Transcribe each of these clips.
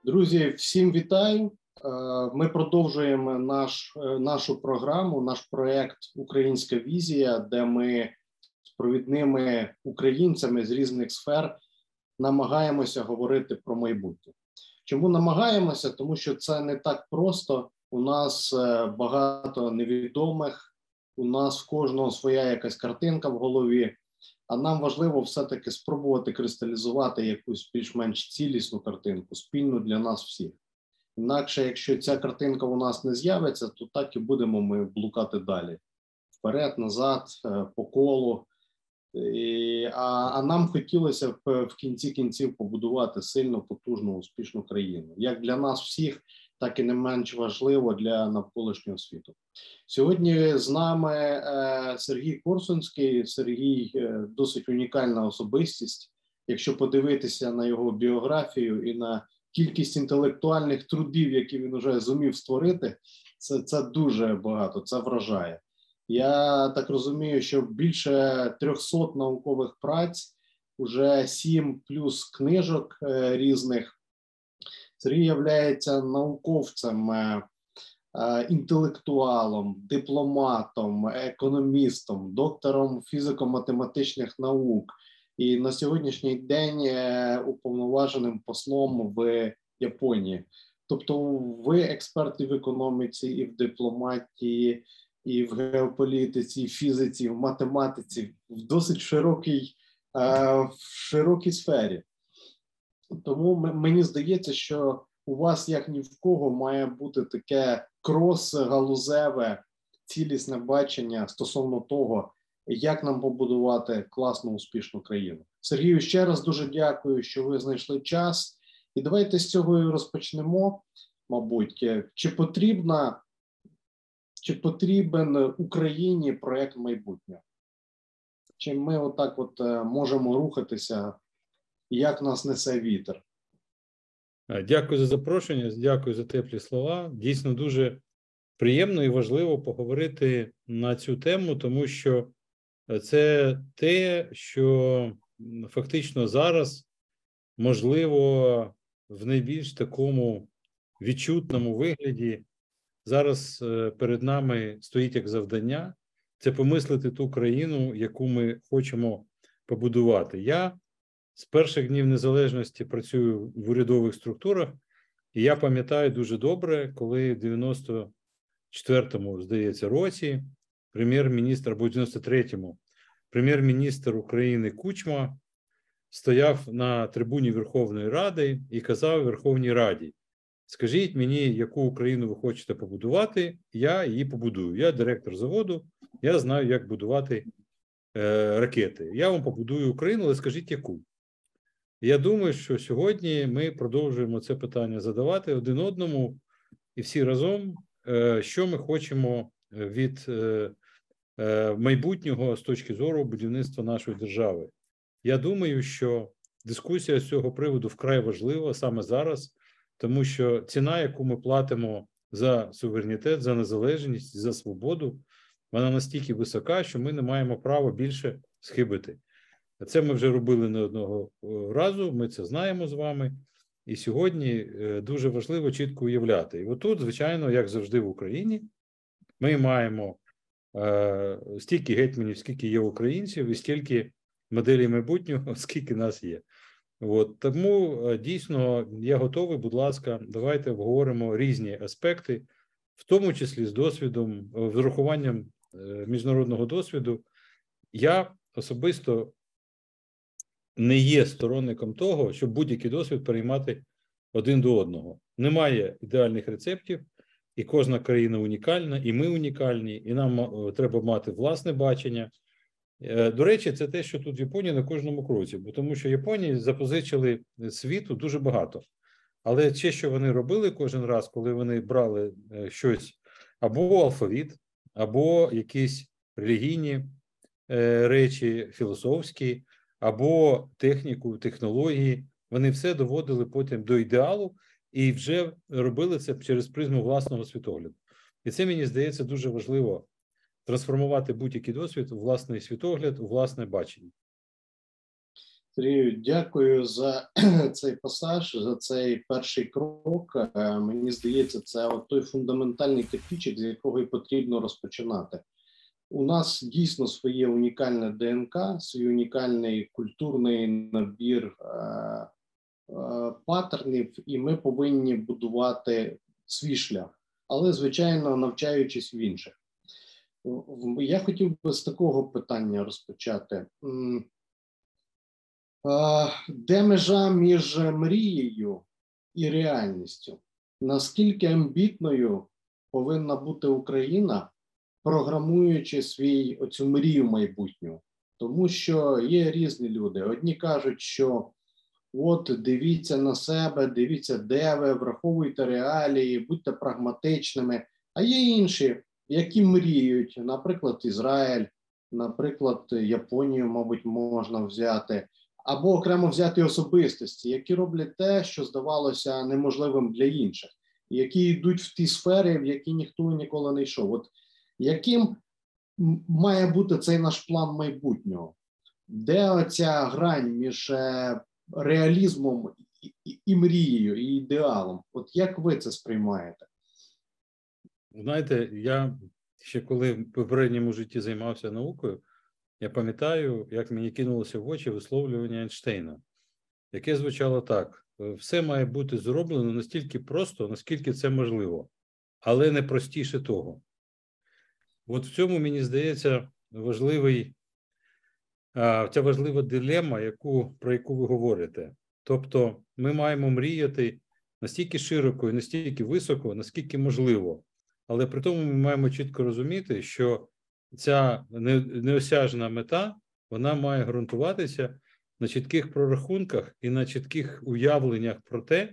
Друзі, всім вітаю. Ми продовжуємо нашу програму, наш проєкт «Українська візія», де ми з провідними українцями з різних сфер намагаємося говорити про майбутнє. Чому намагаємося? Тому що це не так просто. У нас багато невідомих, у нас в кожного своя якась картинка в голові, а нам важливо все-таки спробувати кристалізувати якусь більш-менш цілісну картинку, спільну для нас всіх. Інакше, якщо ця картинка у нас не з'явиться, то так і будемо ми блукати далі. Вперед, назад, по колу. А нам хотілося в кінці кінців побудувати сильну, потужну, успішну країну. Як для нас всіх, так і не менш важливо для навколишнього світу. Сьогодні з нами Сергій Корсунський. Сергій досить унікальна особистість. Якщо подивитися на його біографію і на кількість інтелектуальних трудів, які він вже зумів створити, це дуже багато, це вражає. Я так розумію, що більше 300 наукових праць, уже 7 плюс книжок різних. Сергій являється науковцем, інтелектуалом, дипломатом, економістом, доктором фізико-математичних наук і на сьогоднішній день уповноваженим послом в Японії. Тобто ви експерти в економіці, і в дипломатії, і в геополітиці, і в фізиці, і в математиці, в досить широкій сфері. Тому мені здається, що у вас, як ні в кого, має бути таке крос-галузеве, цілісне бачення стосовно того, як нам побудувати класну, успішну країну. Сергію, ще раз дуже дякую, що ви знайшли час. І давайте з цього і розпочнемо, мабуть. Чи потрібен Україні проєкт майбутнього? Чи ми отак можемо рухатися, як нас несе вітер? Дякую за запрошення, дякую за теплі слова. Дійсно дуже приємно і важливо поговорити на цю тему, тому що це те, що фактично зараз можливо в найбільш такому відчутному вигляді. Зараз перед нами стоїть як завдання – це помислити ту країну, яку ми хочемо побудувати. Я з перших днів незалежності працюю в урядових структурах, і я пам'ятаю дуже добре, коли в 94-му, здається, році прем'єр-міністр, або в 93-му, прем'єр-міністр України Кучма стояв на трибуні Верховної Ради і казав Верховній Раді: скажіть мені, яку Україну ви хочете побудувати, я її побудую. Я директор заводу, я знаю, як будувати ракети. Я вам побудую Україну, але скажіть, яку? Я думаю, що сьогодні ми продовжуємо це питання задавати один одному і всі разом, що ми хочемо від майбутнього з точки зору будівництва нашої держави. Я думаю, що дискусія з цього приводу вкрай важлива саме зараз, тому що ціна, яку ми платимо за суверенітет, за незалежність, за свободу, вона настільки висока, що ми не маємо права більше схибити. Це ми вже робили не одного разу, ми це знаємо з вами. І сьогодні дуже важливо чітко уявляти. І отут, звичайно, як завжди в Україні, ми маємо стільки гетьманів, скільки є українців, і стільки моделей майбутнього, скільки нас є. Тому дійсно я готовий, будь ласка, давайте обговоримо різні аспекти, в тому числі з досвідом, з урахуванням міжнародного досвіду. Я особисто не є сторонником того, щоб будь-який досвід переймати один до одного. Немає ідеальних рецептів, і кожна країна унікальна, і ми унікальні, і нам треба мати власне бачення. До речі, це те, що тут в Японії на кожному кроці, бо тому що Японії запозичили світу дуже багато. Але те, що вони робили кожен раз, коли вони брали щось, або алфавіт, або якісь релігійні речі, філософські, або техніку, технології, вони все доводили потім до ідеалу і вже робили це через призму власного світогляду. І це, мені здається, дуже важливо – трансформувати будь-який досвід у власний світогляд, у власне бачення. Сергію, дякую за цей пасаж, за цей перший крок. Мені здається, це от той фундаментальний кирпичик, з якого і потрібно розпочинати. У нас дійсно своє унікальне ДНК, свій унікальний культурний набір паттернів, і ми повинні будувати свій шлях, але, звичайно, навчаючись в інших. Я хотів би з такого питання розпочати. Де межа між мрією і реальністю? Наскільки амбітною повинна бути Україна, програмуючи оцю мрію майбутнього? Тому що є різні люди. Одні кажуть, що от дивіться на себе, дивіться, де ви, враховуйте реалії, будьте прагматичними. А є інші, які мріють, наприклад, Ізраїль, наприклад, Японію, мабуть, можна взяти, або окремо взяти особистості, які роблять те, що здавалося неможливим для інших, які йдуть в ті сфери, в які ніхто ніколи не йшов. От яким має бути цей наш план майбутнього? Де оця грань між реалізмом і мрією, і ідеалом? От як ви це сприймаєте? Знаєте, я ще коли в попередньому житті займався наукою, я пам'ятаю, як мені кинулося в очі висловлювання Ейнштейна, яке звучало так: все має бути зроблено настільки просто, наскільки це можливо, але не простіше того. От в цьому, мені здається, ця важлива дилема, про яку ви говорите. Тобто ми маємо мріяти настільки широко і настільки високо, наскільки можливо. Але при тому ми маємо чітко розуміти, що ця неосяжна мета, вона має ґрунтуватися на чітких прорахунках і на чітких уявленнях про те,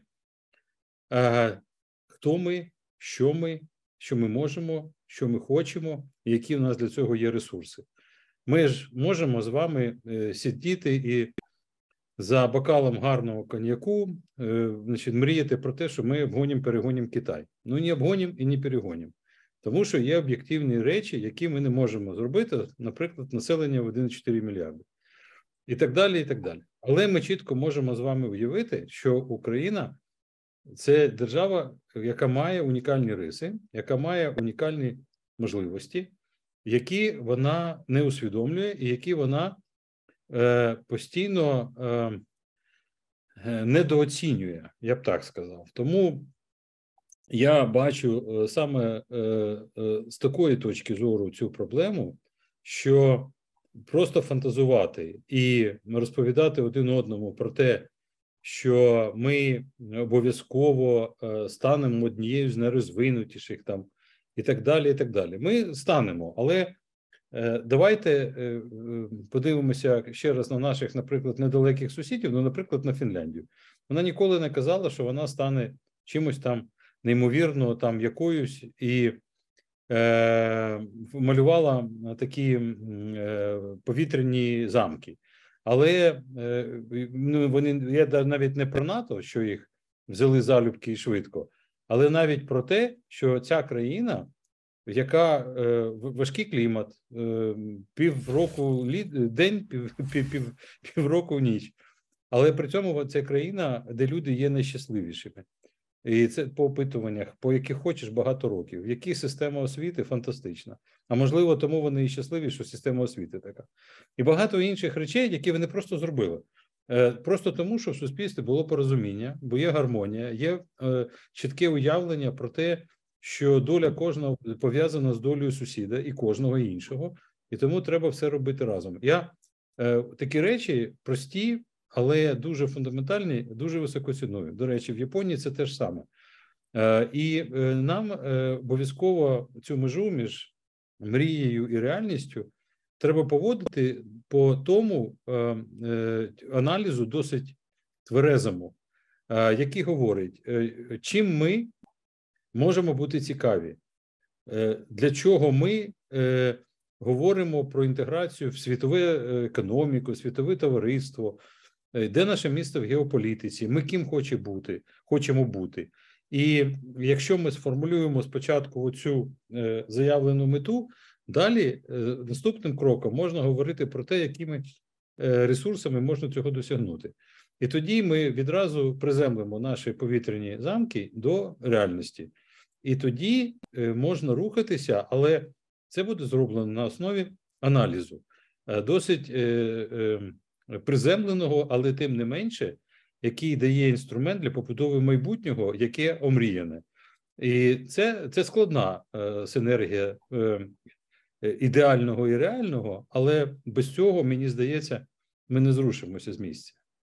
хто ми, що ми можемо, що ми хочемо, і які в нас для цього є ресурси. Ми ж можемо з вами сидіти і за бокалом гарного коньяку мріяти про те, що ми обгонім-перегонім Китай. Ну, не обгонім і не перегонім. Тому що є об'єктивні речі, які ми не можемо зробити, наприклад, населення в 1,4 мільярди. І так далі, і так далі. Але ми чітко можемо з вами уявити, що Україна – це держава, яка має унікальні риси, яка має унікальні можливості, які вона не усвідомлює і які вона постійно недооцінює, я б так сказав. Тому я бачу саме з такої точки зору цю проблему, що просто фантазувати і розповідати один одному про те, що ми обов'язково станемо однією з найрозвинутіших там і так далі, і так далі. Ми станемо, але давайте подивимося ще раз на наших, наприклад, недалеких сусідів, ну, наприклад, на Фінляндію. Вона ніколи не казала, що вона стане чимось там неймовірно там якоюсь і малювала такі повітряні замки. Але я навіть не про НАТО, що їх взяли залюбки і швидко, але навіть про те, що ця країна, яка важкий клімат, півроку день, півроку ніч, але при цьому це країна, де люди є найщасливішими. І це по опитуваннях, по яких хочеш багато років. В якій система освіти фантастична. А можливо, тому вони і щасливі, що система освіти така. І багато інших речей, які вони просто зробили. Просто тому, що в суспільстві було порозуміння, бо є гармонія, є чітке уявлення про те, що доля кожного пов'язана з долею сусіда і кожного іншого. І тому треба все робити разом. Я такі речі прості, але дуже фундаментальні, дуже високо ціную. До речі, в Японії це те ж саме. І нам обов'язково цю межу між мрією і реальністю треба поводити по тому аналізу досить тверезому, який говорить, чим ми можемо бути цікаві, для чого ми говоримо про інтеграцію в світову економіку, світове товариство, де наше місце в геополітиці, ми ким хочемо бути. І якщо ми сформулюємо спочатку оцю заявлену мету, далі наступним кроком можна говорити про те, якими ресурсами можна цього досягнути. І тоді ми відразу приземлимо наші повітряні замки до реальності. І тоді можна рухатися, але це буде зроблено на основі аналізу. Досить приземленого, але тим не менше, який дає інструмент для побудови майбутнього, яке омріяне. І це складна синергія ідеального і реального, але без цього, мені здається, ми не зрушимося з місця.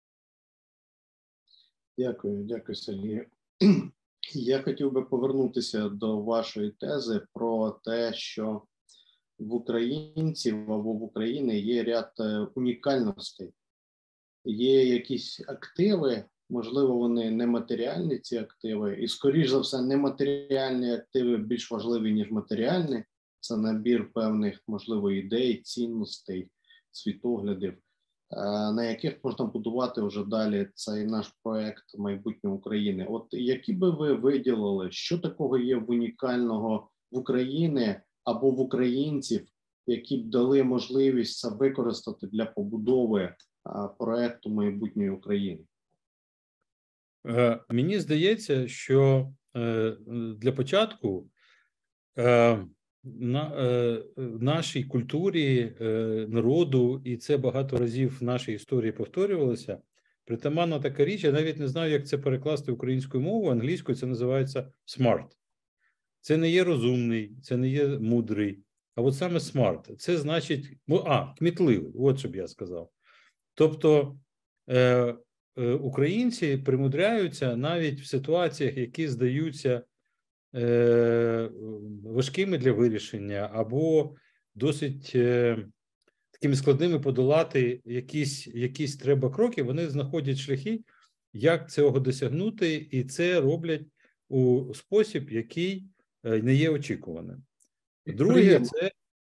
Дякую, Сергію. Я хотів би повернутися до вашої тези про те, що в українців або в Україні є ряд унікальностей. Є якісь активи, можливо, вони нематеріальні, ці активи, і, скоріш за все, нематеріальні активи більш важливі, ніж матеріальні. Це набір певних, можливо, ідей, цінностей, світоглядів, на яких можна будувати вже далі цей наш проект «Майбутнє України». От які би ви виділили, що такого є унікального в Україні або в українців, які б дали можливість це використати для побудови проекту «Майбутньої України»? Мені здається, що для початку нашій культурі, народу, і це багато разів в нашій історії повторювалося, притаманна така річ, я навіть не знаю, як це перекласти українською мовою, англійською це називається smart. Це не є розумний, це не є мудрий, а от саме smart. Це значить, кмітливий, от що б я сказав. Тобто українці примудряються навіть в ситуаціях, які здаються важкими для вирішення або досить такими складними подолати якісь треба кроки, вони знаходять шляхи, як цього досягнути, і це роблять у спосіб, який не є очікуваним. Друге, це...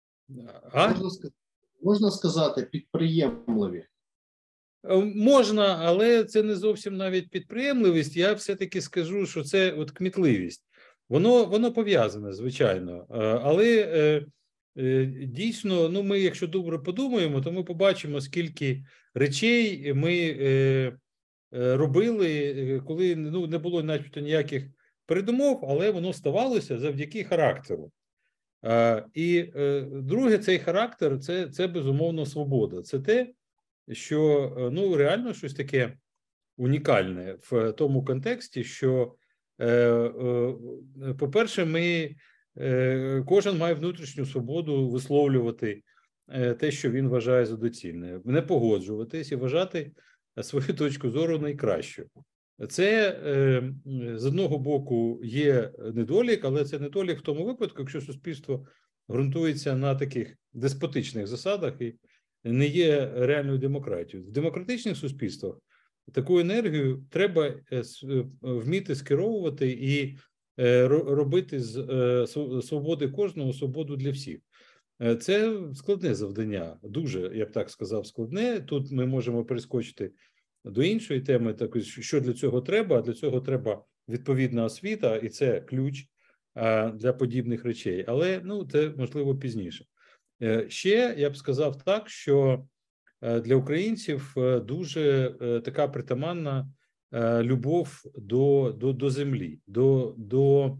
Можна сказати, підприємливі. Можна, але це не зовсім навіть підприємливість. Я все-таки скажу, що це от кмітливість. Воно пов'язане, звичайно. Але дійсно, ну ми, якщо добре подумаємо, то ми побачимо, скільки речей ми робили, коли не було начебто ніяких передумов, але воно ставалося завдяки характеру. І друге, цей характер – це безумовно свобода. Це те, що реально щось таке унікальне в тому контексті, що, по-перше, кожен має внутрішню свободу висловлювати те, що він вважає за доцільне, не погоджуватись і вважати свою точку зору найкращою. Це, з одного боку, є недолік, але це недолік в тому випадку, якщо суспільство ґрунтується на таких деспотичних засадах і не є реальною демократією. В демократичних суспільствах таку енергію треба вміти скеровувати і робити з свободи кожного свободу для всіх. Це складне завдання, дуже, я б так сказав, складне. Тут ми можемо перескочити до іншої теми, також, що для цього треба. Для цього треба відповідна освіта, і це ключ для подібних речей. Але, це, можливо, пізніше. Ще, я б сказав так, що для українців дуже така притаманна любов до землі, до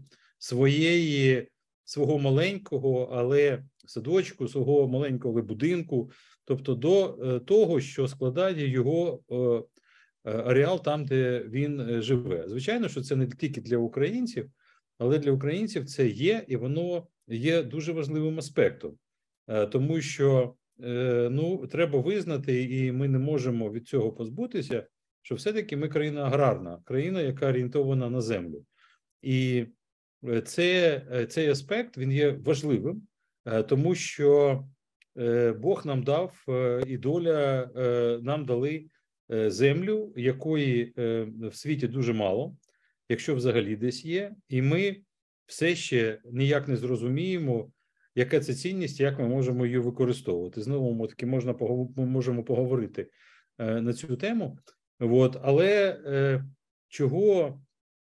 свого маленького, але садочку, свого маленького але будинку, тобто до того, що складає його ареал там, де він живе. Звичайно, що це не тільки для українців, але для українців це є, і воно є дуже важливим аспектом. Тому що, треба визнати, і ми не можемо від цього позбутися, що все-таки ми країна аграрна, країна, яка орієнтована на землю. І цей аспект, він є важливим, тому що Бог нам дав, і доля нам дали землю, якої в світі дуже мало, якщо взагалі десь є, і ми все ще ніяк не зрозуміємо, яка це цінність, як ми можемо її використовувати. Знову ми можемо поговорити на цю тему. Але чого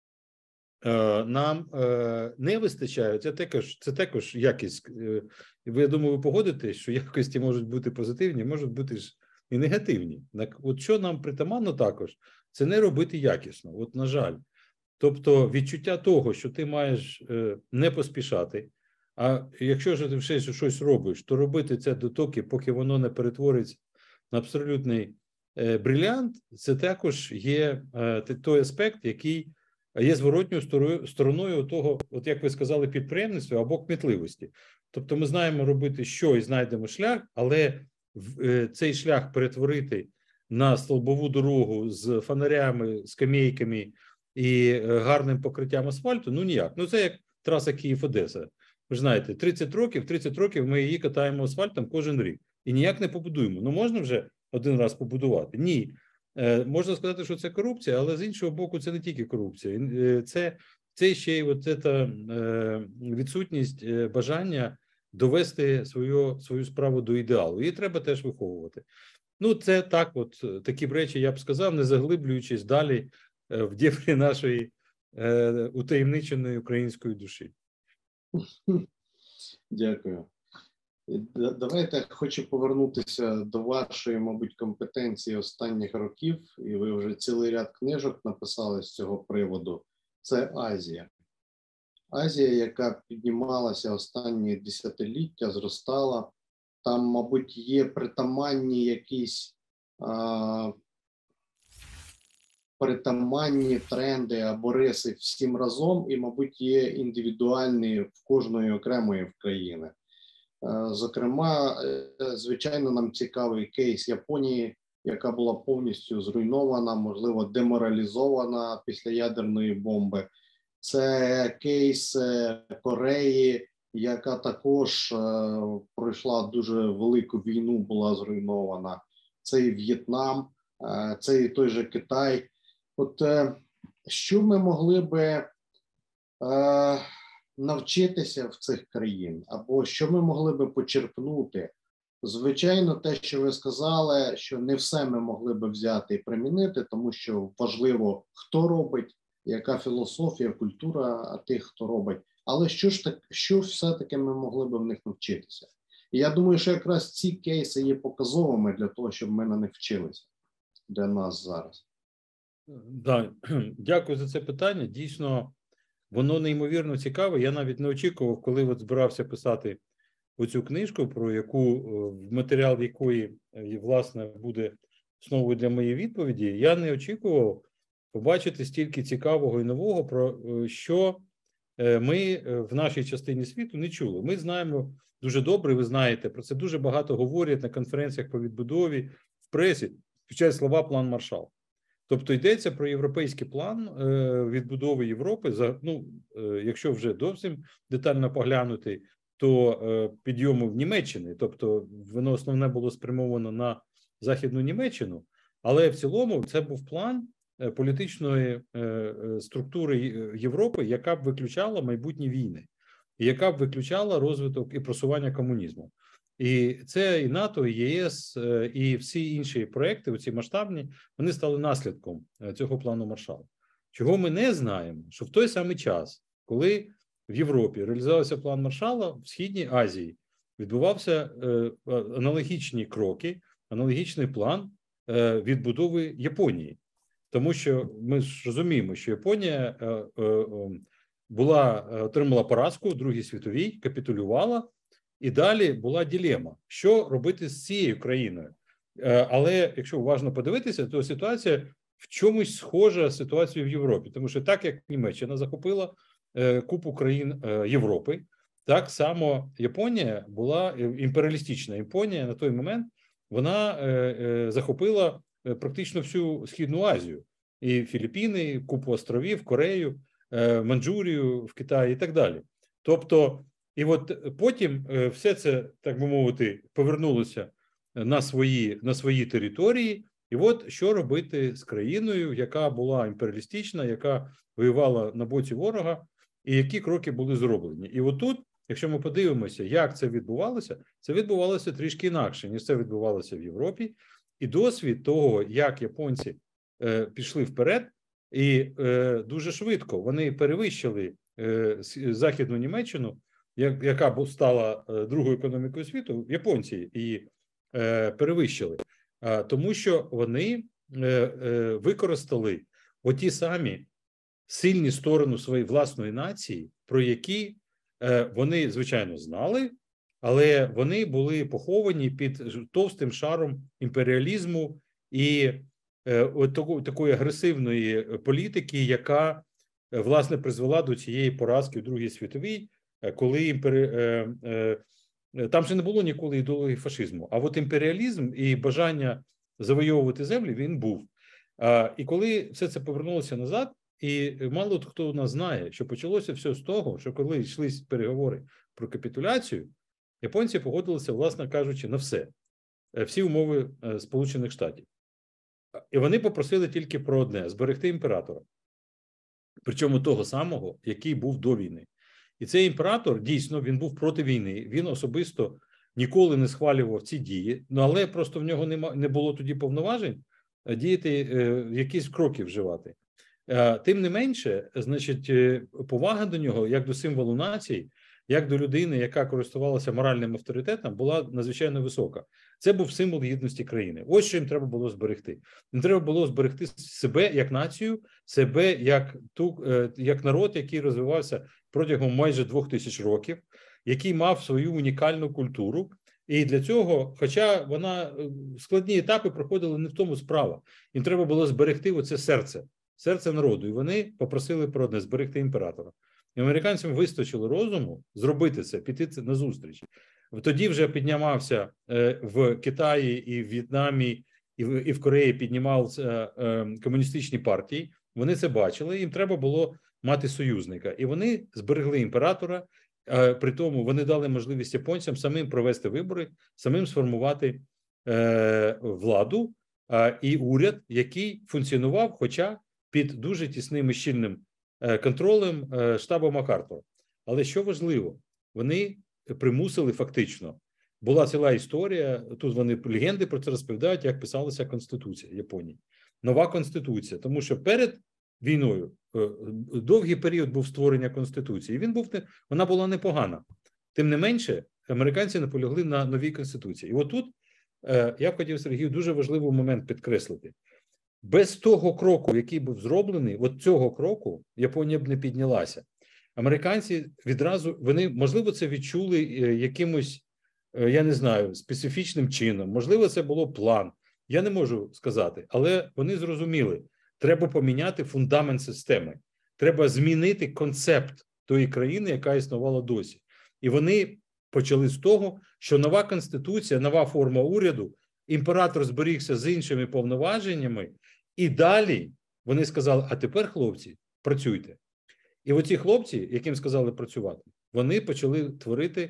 нам не вистачає, це також якість. Я думаю, ви погодитесь, що якості можуть бути позитивні, можуть бути ж і негативні. От що нам притаманно також, це не робити якісно, от на жаль. Тобто відчуття того, що ти маєш не поспішати, а якщо ж ти вже щось робиш, то робити це дотоки, поки воно не перетвориться на абсолютний брилянт, це також є той аспект, який є зворотньою стороною того, от як ви сказали, підприємництва або кмітливості. Тобто ми знаємо робити що і знайдемо шлях, але цей шлях перетворити на стовбову дорогу з фонарями, скамейками і гарним покриттям асфальту, ну ніяк. Ну це як траса Київ-Одеса. Ви ж знаєте, 30 років ми її катаємо асфальтом кожен рік. І ніяк не побудуємо. Ну можна вже один раз побудувати? Ні. Можна сказати, що це корупція, але з іншого боку, це не тільки корупція. Це ще й от ця відсутність бажання довести свою справу до ідеалу. Її треба теж виховувати. Ну, це так, от такі речі, я б сказав, не заглиблюючись далі в дєврі нашої утаємниченої української душі. Дякую. Давайте хочу повернутися до вашої, мабуть, компетенції останніх років, і ви вже цілий ряд книжок написали з цього приводу. Це Азія. Азія, яка піднімалася останні десятиліття, зростала. Там, мабуть, є притаманні якісь притаманні тренди або риси всім разом, і, мабуть, є індивідуальні в кожної окремої країни. Зокрема, звичайно, нам цікавий кейс Японії, яка була повністю зруйнована, можливо, деморалізована після ядерної бомби. Це кейс Кореї, яка також пройшла дуже велику війну, була зруйнована. Це і В'єтнам, це і той же Китай. От що ми могли би навчитися в цих країн, або що ми могли би почерпнути? Звичайно, те, що ви сказали, що не все ми могли би взяти і примінити, тому що важливо, хто робить, яка філософія, культура тих, хто робить. Але що все-таки ми могли би в них навчитися? І я думаю, що якраз ці кейси є показовими для того, щоб ми на них вчилися для нас зараз. Да, дякую за це питання. Дійсно, воно неймовірно цікаве. Я навіть не очікував, коли от збирався писати оцю книжку, про яку матеріал якої, власне, буде основою для моєї відповіді. Я не очікував побачити стільки цікавого і нового, про що ми в нашій частині світу не чули. Ми знаємо дуже добре, ви знаєте, про це дуже багато говорять на конференціях по відбудові, в пресі, включають слова «план Маршалл». Тобто йдеться про європейський план відбудови Європи. Якщо вже зовсім детально поглянути, то підйому в Німеччині, тобто воно основне було спрямовано на Західну Німеччину, але в цілому це був план політичної структури Європи, яка б виключала майбутні війни, і яка б виключала розвиток і просування комунізму. І це і НАТО, і ЄС, і всі інші проекти, оці масштабні, вони стали наслідком цього плану Маршалла. Чого ми не знаємо, що в той самий час, коли в Європі реалізувався план Маршалла, в Східній Азії відбувався аналогічні кроки, аналогічний план відбудови Японії. Тому що ми ж розуміємо, що Японія отримала поразку в Другій світовій, капітулювала, і далі була дилема, що робити з цією країною. Але якщо уважно подивитися, то ситуація в чомусь схожа з ситуацією в Європі. Тому що так, як Німеччина захопила купу країн Європи, так само Японія була, імперіалістична Японія на той момент, вона захопила практично всю Східну Азію. І Філіппіни, купу островів, Корею, Манчжурію в Китаї і так далі. Тобто, і от потім все це, так би мовити, повернулося на свої території. І от що робити з країною, яка була імперіалістична, яка воювала на боці ворога, і які кроки були зроблені. І отут, якщо ми подивимося, як це відбувалося трішки інакше, ніж це відбувалося в Європі. І досвід того, як японці пішли вперед, і дуже швидко вони перевищили Західну Німеччину, яка стала другою економікою світу, японці її перевищили. Тому що вони використали оті самі сильні сторони своєї власної нації, про які вони, звичайно, знали, але вони були поховані під товстим шаром імперіалізму і такої агресивної політики, яка, власне, призвела до цієї поразки в Другій світовій, коли там же не було ніколи ідеології фашизму, а от імперіалізм і бажання завойовувати землі, він був. І коли все це повернулося назад, і мало хто у нас знає, що почалося все з того, що коли йшлись переговори про капітуляцію, японці погодилися, власне кажучи, на все. Всі умови Сполучених Штатів. І вони попросили тільки про одне – зберегти імператора. Причому того самого, який був до війни. І цей імператор, дійсно, він був проти війни. Він особисто ніколи не схвалював ці дії, але просто в нього не було тоді повноважень діяти, якісь кроки вживати. Тим не менше, значить, повага до нього, як до символу нації, як до людини, яка користувалася моральним авторитетом, була надзвичайно висока. Це був символ єдності країни. Ось що їм треба було зберегти. Їм треба було зберегти себе як націю, себе як народ, який розвивався протягом майже 2000 років, який мав свою унікальну культуру. І для цього, хоча складні етапи проходили не в тому справа, їм треба було зберегти оце серце народу. І вони попросили про одне – зберегти імператора. І американцям вистачило розуму зробити це, піти це на зустріч. Тоді вже піднімався в Китаї і в В'єтнамі, і в Кореї піднімалися комуністичні партії. Вони це бачили, їм треба було мати союзника. І вони зберегли імператора, при тому вони дали можливість японцям самим провести вибори, самим сформувати владу і уряд, який функціонував, хоча під дуже тісним і щільним контролем штабу МакАртура. Але що важливо, вони примусили фактично. Була ціла історія, тут вони легенди про це розповідають, як писалася Конституція Японії. Нова Конституція, тому що перед війною довгий період був створення Конституції, і вона була непогана. Тим не менше, американці наполягли на новій Конституції. І отут я б хотів, Сергію, дуже важливий момент підкреслити. Без того кроку, який був зроблений, от цього кроку Японія б не піднялася. Американці відразу, вони, можливо, це відчули якимось, я не знаю, специфічним чином, можливо, це було план, я не можу сказати, але вони зрозуміли, треба поміняти фундамент системи, треба змінити концепт тої країни, яка існувала досі. І вони почали з того, що нова конституція, нова форма уряду, імператор зберігся з іншими повноваженнями, і далі вони сказали, а тепер, хлопці, працюйте. І оці хлопці, яким сказали працювати, вони почали творити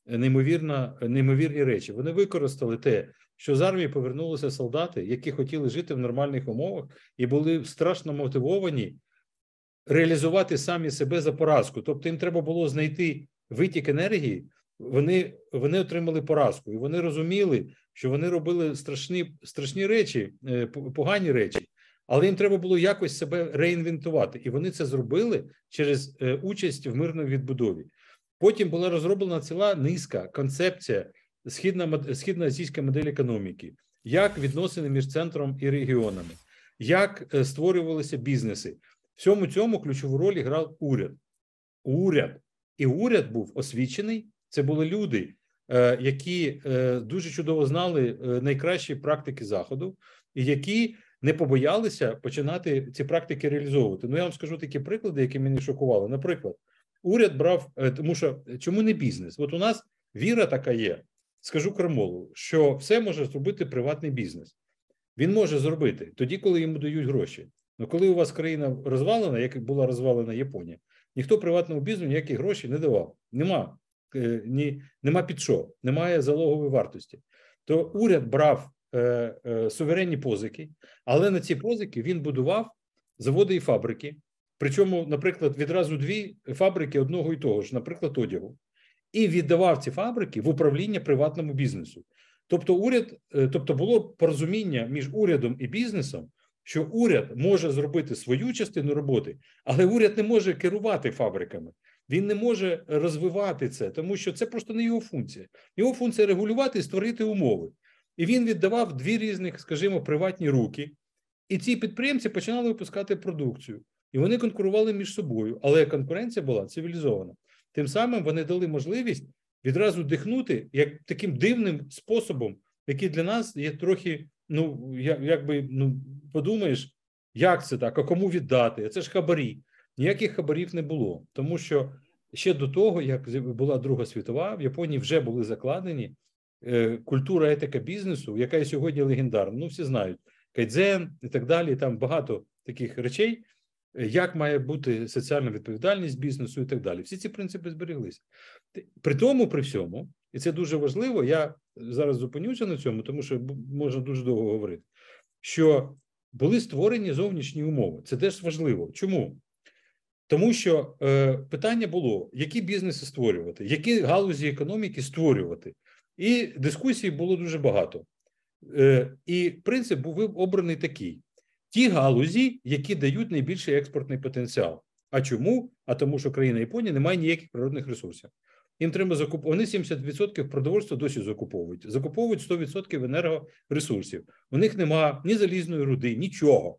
неймовірні речі. Вони використали те, що з армії повернулися солдати, які хотіли жити в нормальних умовах і були страшно мотивовані реалізувати самі себе за поразку. Тобто їм треба було знайти витік енергії, вони отримали поразку. І вони розуміли, що вони робили страшні речі, погані речі. Але їм треба було якось себе реінвентувати. І вони це зробили через участь в мирній відбудові. Потім була розроблена ціла низка, концепція, східноазійська модель економіки, як відносини між центром і регіонами, як створювалися бізнеси. Всьому цьому ключову роль грав уряд. І уряд був освічений. Це були люди, які дуже чудово знали найкращі практики Заходу, і які не побоялися починати ці практики реалізовувати. Ну, я вам скажу такі приклади, які мене шокували. Наприклад, уряд брав, тому що, чому не бізнес? От у нас віра така є, скажу крамолу, що все може зробити приватний бізнес. Він може зробити тоді, коли йому дають гроші. Але коли у вас країна розвалена, як була розвалена Японія, ніхто приватному бізнесу ніякі гроші не давав. Нема під що, немає залогової вартості. То уряд брав суверенні позики, але на ці позики він будував заводи і фабрики. Причому, наприклад, відразу 2 фабрики одного і того ж, наприклад, одягу. І віддавав ці фабрики в управління приватному бізнесу. Тобто було порозуміння між урядом і бізнесом, що уряд може зробити свою частину роботи, але уряд не може керувати фабриками. Він не може розвивати це, тому що це просто не його функція. Його функція – регулювати і створити умови. І він віддавав дві різних, скажімо, приватні руки. І ці підприємці починали випускати продукцію. І вони конкурували між собою, але конкуренція була цивілізована. Тим самим вони дали можливість відразу дихнути як таким дивним способом, який для нас є трохи, подумаєш, як це так, а кому віддати? Це ж хабарі. Ніяких хабарів не було, тому що ще до того, як була Друга світова, в Японії вже були закладені культура, етика бізнесу, яка і сьогодні легендарна. Ну, всі знають, кайдзен і так далі, там багато таких речей, як має бути соціальна відповідальність бізнесу і так далі. Всі ці принципи збереглися. При тому, при всьому, і це дуже важливо, я зараз зупинюся на цьому, тому що можна дуже довго говорити, що були створені зовнішні умови. Це теж важливо. Чому? Тому що питання було, які бізнеси створювати, які галузі економіки створювати. І дискусій було дуже багато. І принцип був обраний такий. Ті галузі, які дають найбільший експортний потенціал. А чому? А тому, що країна Японія не має ніяких природних ресурсів. Їм треба закуповувати. Вони 70% продовольства досі закуповують. Закуповують 100% енергоресурсів. У них нема ні залізної руди, нічого.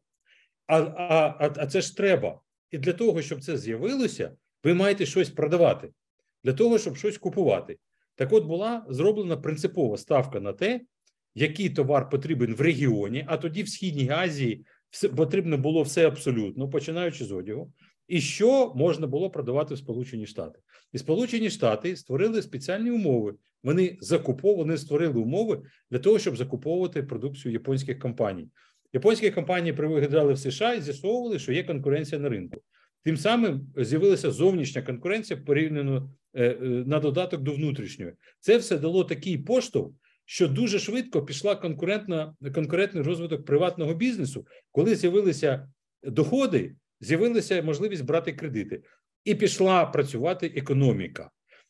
А це ж треба. І для того, щоб це з'явилося, ви маєте щось продавати. Для того, щоб щось купувати. Так от була зроблена принципова ставка на те, який товар потрібен в регіоні, а тоді в Східній Азії потрібно було все абсолютно, починаючи з одягу, і що можна було продавати в Сполучені Штати. І Сполучені Штати створили спеціальні умови. Вони створили умови для того, щоб закуповувати продукцію японських компаній. Японські компанії приїжджали в США і з'ясовували, що є конкуренція на ринку. Тим самим з'явилася зовнішня конкуренція порівняно на додаток до внутрішньої. Це все дало такий поштовх, що дуже швидко пішла конкурентний розвиток приватного бізнесу, коли з'явилися доходи, з'явилася можливість брати кредити. І пішла працювати економіка.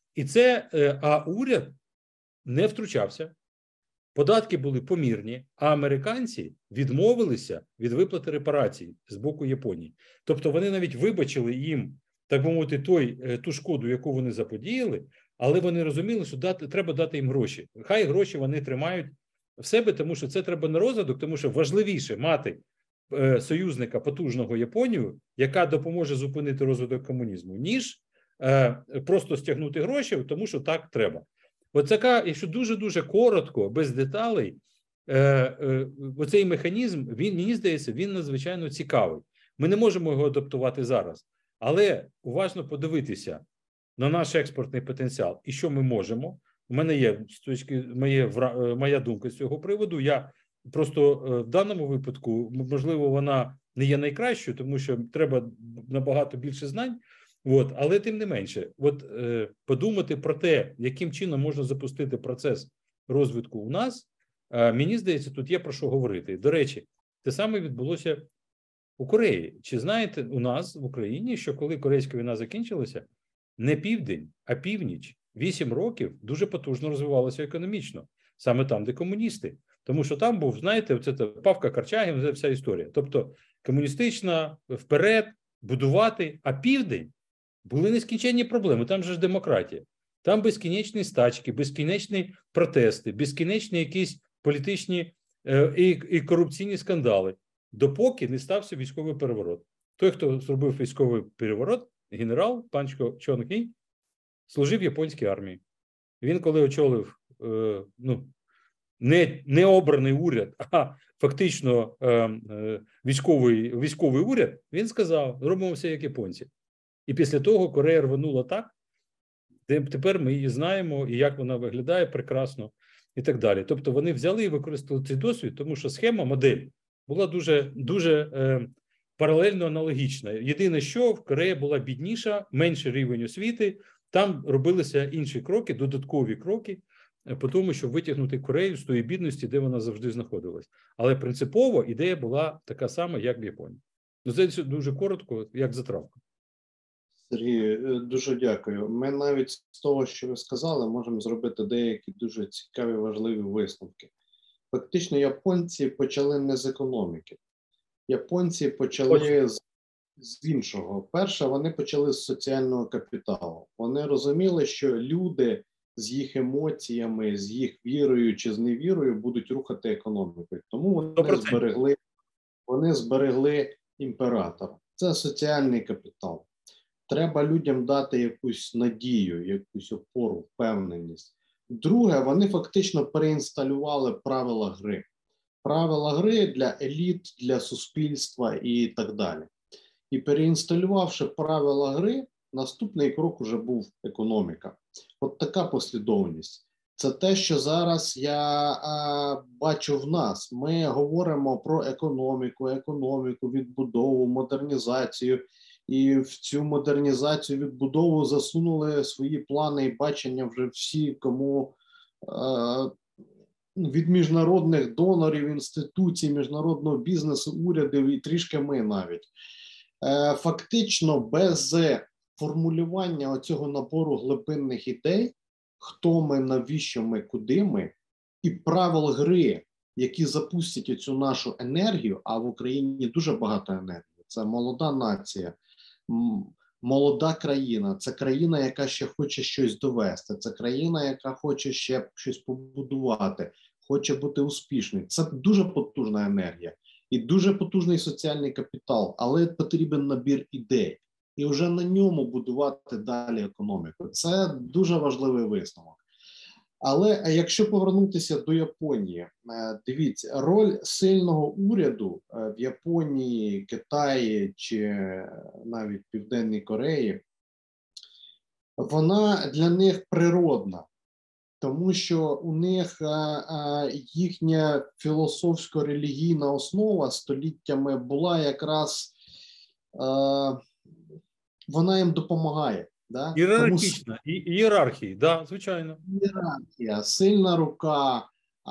А уряд не втручався. Податки були помірні, а американці відмовилися від виплати репарацій з боку Японії. Тобто вони навіть вибачили їм, так би мовити, ту шкоду, яку вони заподіяли, але вони розуміли, що треба дати їм гроші. Хай гроші вони тримають в себе, тому що це треба на розвиток, тому що важливіше мати союзника потужного Японію, яка допоможе зупинити розвиток комунізму, ніж просто стягнути гроші, тому що так треба. От така, якщо дуже-дуже коротко, без деталей, оцей механізм, мені здається, він надзвичайно цікавий. Ми не можемо його адаптувати зараз, але уважно подивитися на наш експортний потенціал і що ми можемо. У мене є моя думка з цього приводу. Я просто в даному випадку, можливо, вона не є найкращою, тому що треба набагато більше знань. Але тим не менше, подумати про те, яким чином можна запустити процес розвитку у нас, мені здається, тут є про що говорити. До речі, те саме відбулося у Кореї. Чи знаєте у нас в Україні, що коли Корейська війна закінчилася, не південь, а північ 8 років дуже потужно розвивалося економічно, саме там, де комуністи. Тому що там був, знаєте, Павка Корчагін, вся історія. Тобто комуністична, вперед, будувати, а південь були нескінченні проблеми, там же ж демократія. Там безкінечні стачки, безкінечні протести, безкінечні якісь політичні і корупційні скандали, допоки не стався військовий переворот. Той, хто зробив військовий переворот, генерал Панчо Чон Гій, служив в японській армії. Він, коли очолив не обраний уряд, а фактично військовий уряд, він сказав, робимо все як японці. І після того Корея рванула так, тепер ми її знаємо, і як вона виглядає прекрасно, і так далі. Тобто вони взяли і використали цей досвід, тому що схема, модель була дуже паралельно аналогічна. Єдине, що в Кореї була бідніша, менший рівень освіти, там робилися інші кроки, додаткові кроки, по тому, щоб витягнути Корею з тої бідності, де вона завжди знаходилась. Але принципово ідея була така сама, як в Японії. Це дуже коротко, як затравка. Сергій, дуже дякую. Ми навіть з того, що ви сказали, можемо зробити деякі дуже цікаві, важливі висновки. Фактично, японці почали не з економіки. Японці почали з іншого. Перше, вони почали з соціального капіталу. Вони розуміли, що люди з їх емоціями, з їх вірою чи з невірою будуть рухати економікою. Тому вони зберегли імператора. Це соціальний капітал. Треба людям дати якусь надію, якусь опору, впевненість. Друге, вони фактично переінсталювали правила гри. Правила гри для еліт, для суспільства і так далі. І переінсталювавши правила гри, наступний крок уже був економіка. От така послідовність. Це те, що зараз я бачу в нас. Ми говоримо про економіку, відбудову, модернізацію. І в цю модернізацію, відбудову засунули свої плани і бачення вже всі, кому від міжнародних донорів, інституцій, міжнародного бізнесу, урядів і трішки ми навіть. Фактично без формулювання оцього набору глибинних ідей, хто ми, навіщо ми, куди ми, і правил гри, які запустять цю нашу енергію, а в Україні дуже багато енергії. Це молода нація, молода країна, це країна, яка ще хоче щось довести, це країна, яка хоче ще щось побудувати, хоче бути успішною. Це дуже потужна енергія і дуже потужний соціальний капітал, але потрібен набір ідей. І вже на ньому будувати далі економіку. Це дуже важливий висновок. Але якщо повернутися до Японії, дивіться, роль сильного уряду в Японії, Китаї чи навіть Південній Кореї, вона для них природна, тому що у них їхня філософсько-релігійна основа століттями була якраз, вона їм допомагає. Да? Ієрархічна, ієрархії, да, звичайно. Ієрархія, сильна рука,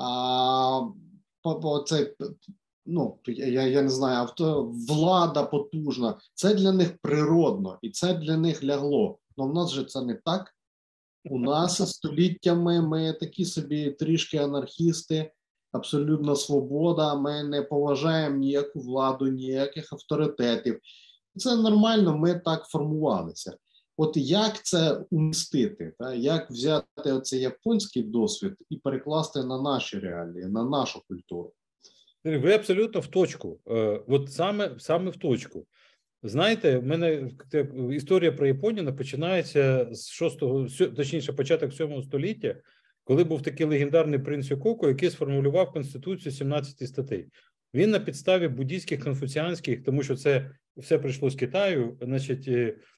я не знаю, влада потужна. Це для них природно, і це для них лягло. Но в нас же це не так. У нас століттями ми такі собі трішки анархісти, абсолютна свобода, ми не поважаємо ніяку владу, ніяких авторитетів. Це нормально, ми так формувалися. От як це умістити, як взяти оцей японський досвід і перекласти на наші реалії, на нашу культуру? Ви абсолютно в точку. От саме в точку. Знаєте, в мене історія про Японію починається з 6-го, точніше, початок 7 століття, коли був такий легендарний принц Йококо, який сформулював Конституцію 17 статей. Він на підставі буддійських, конфуціанських, тому що це все прийшло з Китаю, значить,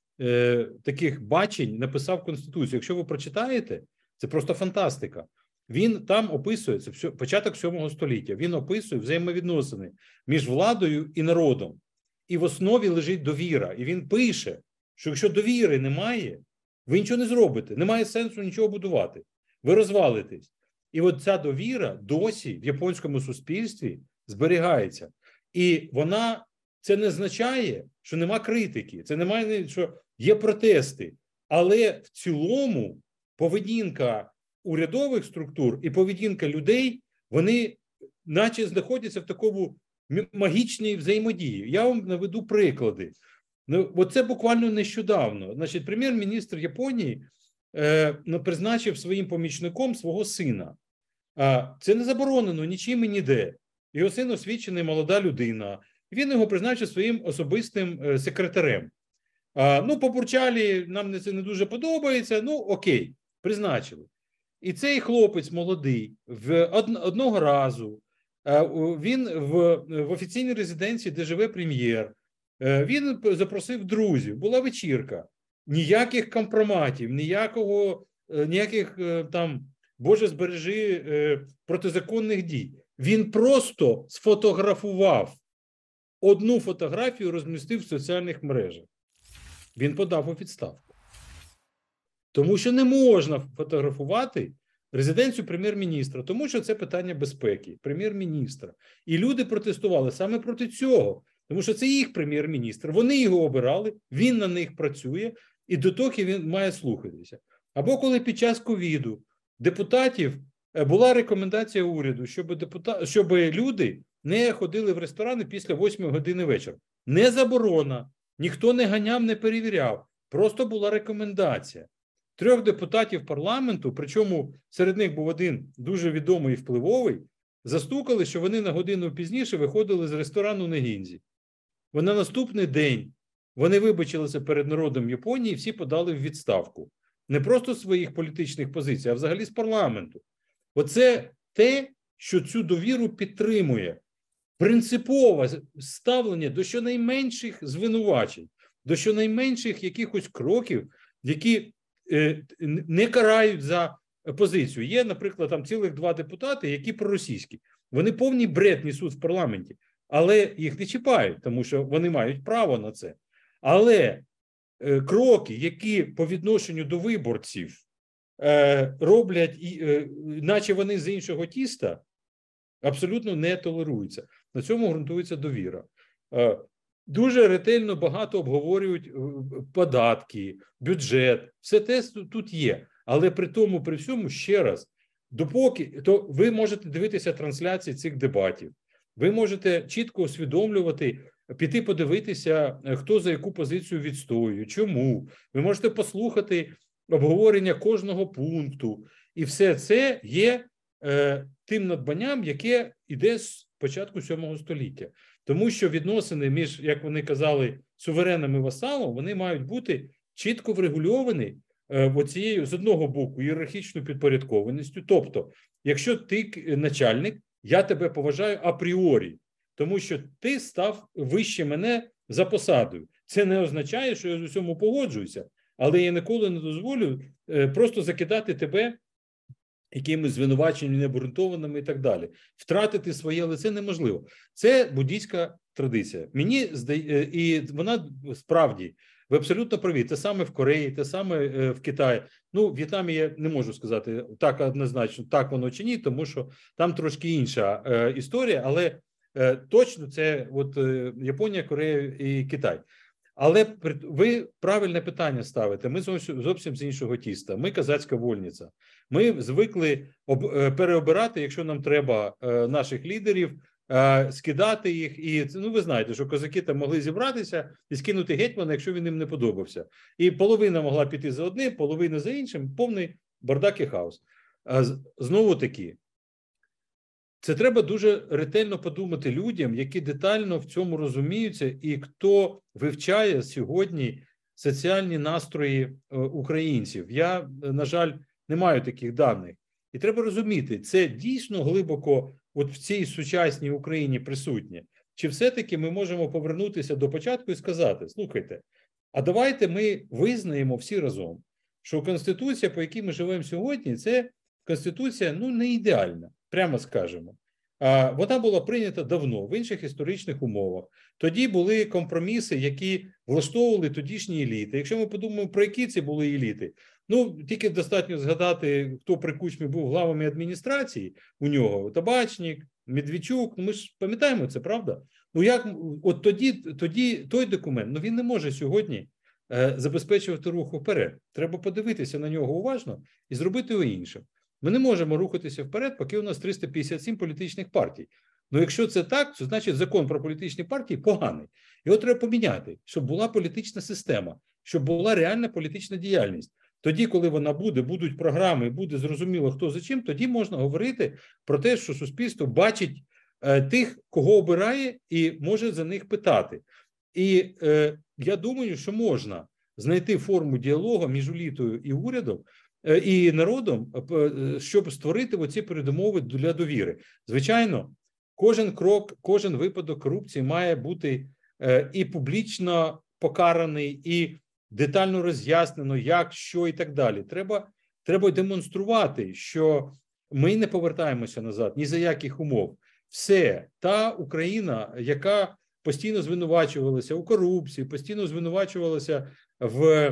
таких бачень написав Конституцію. Якщо ви прочитаєте, це просто фантастика. Він там описує, це початок 7 століття, він описує взаємовідносини між владою і народом. І в основі лежить довіра. І він пише, що якщо довіри немає, ви нічого не зробите, немає сенсу нічого будувати. Ви розвалитесь. І от ця довіра досі в японському суспільстві зберігається. І вона, це не означає, що нема критики, це не має, що є протести. Але в цілому поведінка урядових структур і поведінка людей, вони наче знаходяться в такому магічній взаємодії. Я вам наведу приклади. Оце буквально нещодавно. Значить, прем'єр-міністр Японії призначив своїм помічником свого сина. Це не заборонено нічим і ніде. Його син освічений, молода людина. Він його призначив своїм особистим секретарем. Попурчали, нам це не дуже подобається, окей, призначили. І цей хлопець молодий одного разу, він в офіційній резиденції, де живе прем'єр, він запросив друзів, була вечірка, ніяких компроматів, ніяких там, Боже збережи, протизаконних дій. Він просто сфотографував одну фотографію, розмістив в соціальних мережах. Він подав у відставку. Тому що не можна фотографувати резиденцію прем'єр-міністра, тому що це питання безпеки, прем'єр-міністра. І люди протестували саме проти цього, тому що це їх прем'єр-міністр, вони його обирали, він на них працює, і дотоки він має слухатися. Або коли під час ковіду депутатів була рекомендація уряду, щоб люди не ходили в ресторани після 8 години вечора. Не заборона, ніхто не ганяв, не перевіряв, просто була рекомендація. 3 депутатів парламенту, причому серед них був один дуже відомий і впливовий, застукали, що вони на годину пізніше виходили з ресторану на Гінзі. На наступний день вони вибачилися перед народом Японії і всі подали в відставку. Не просто з своїх політичних позицій, а взагалі з парламенту. Оце те, що цю довіру підтримує. Принципове ставлення до щонайменших звинувачень, до щонайменших якихось кроків, які не карають за позицію. Є, наприклад, там цілих 2 депутати, які проросійські. Вони повний бред несуть в парламенті, але їх не чіпають, тому що вони мають право на це. Але кроки, які по відношенню до виборців роблять, наче вони з іншого тіста, абсолютно не толеруються. На цьому ґрунтується довіра. Дуже ретельно багато обговорюють податки, бюджет, все те тут є. Але при тому, при всьому, ще раз, то ви можете дивитися трансляції цих дебатів, ви можете чітко усвідомлювати, піти подивитися, хто за яку позицію відстоює, чому. Ви можете послухати обговорення кожного пункту. І все це є тим надбанням, яке йде з початку 7 століття. Тому що відносини між, як вони казали, сувереном і васалом, вони мають бути чітко врегульовані оцією, з одного боку, ієрархічною підпорядкованістю. Тобто, якщо ти начальник, я тебе поважаю апріорі, тому що ти став вище мене за посадою. Це не означає, що я з усьому погоджуюся, але я ніколи не дозволю просто закидати тебе якимись звинуваченнями необґрунтованими і так далі. Втратити своє лице неможливо. Це буддійська традиція. Мені здається, і вона справді, ви абсолютно праві, те саме в Кореї, те саме в Китаї. Ну, в В'єтнамі я не можу сказати так однозначно, так воно чи ні, тому що там трошки інша історія, але точно це от Японія, Корея і Китай. Але ви правильне питання ставите. Ми зовсім з іншого тіста. Ми козацька вольниця. Ми звикли переобирати, якщо нам треба, наших лідерів, скидати їх. І ну, ви знаєте, що козаки там могли зібратися і скинути гетьмана, якщо він їм не подобався. І половина могла піти за одним, половина за іншим. Повний бардак і хаос. Знову таки, це треба дуже ретельно подумати людям, які детально в цьому розуміються, і хто вивчає сьогодні соціальні настрої українців. Я, на жаль, не маю таких даних. І треба розуміти, це дійсно глибоко от в цій сучасній Україні присутнє. Чи все-таки ми можемо повернутися до початку і сказати, слухайте, а давайте ми визнаємо всі разом, що Конституція, по якій ми живемо сьогодні, це Конституція, ну, не ідеальна, прямо скажемо. Вона була прийнята давно, в інших історичних умовах. Тоді були компроміси, які влаштовували тодішні еліти. Якщо ми подумаємо, про які це були еліти, ну, тільки достатньо згадати, хто при Кучмі був главами адміністрації у нього, Табачник, Медведчук, ну, ми ж пам'ятаємо це, правда? Ну, як, от тоді той документ, ну, він не може сьогодні забезпечувати руху вперед. Треба подивитися на нього уважно і зробити його іншим. Ми не можемо рухатися вперед, поки у нас 357 політичних партій. Ну, якщо це так, то значить закон про політичні партії поганий. Його треба поміняти, щоб була політична система, щоб була реальна політична діяльність. Тоді, коли вона буде, будуть програми, буде зрозуміло, хто за чим, тоді можна говорити про те, що суспільство бачить тих, кого обирає, і може за них питати. І я думаю, що можна знайти форму діалогу між елітою і урядом, і народом, щоб створити оці передумови для довіри. Звичайно, кожен крок, кожен випадок корупції має бути і публічно покараний, і детально роз'яснено, як, що і так далі. Треба демонструвати, що ми не повертаємося назад, ні за яких умов. Все, та Україна, яка постійно звинувачувалася у корупції, постійно звинувачувалася в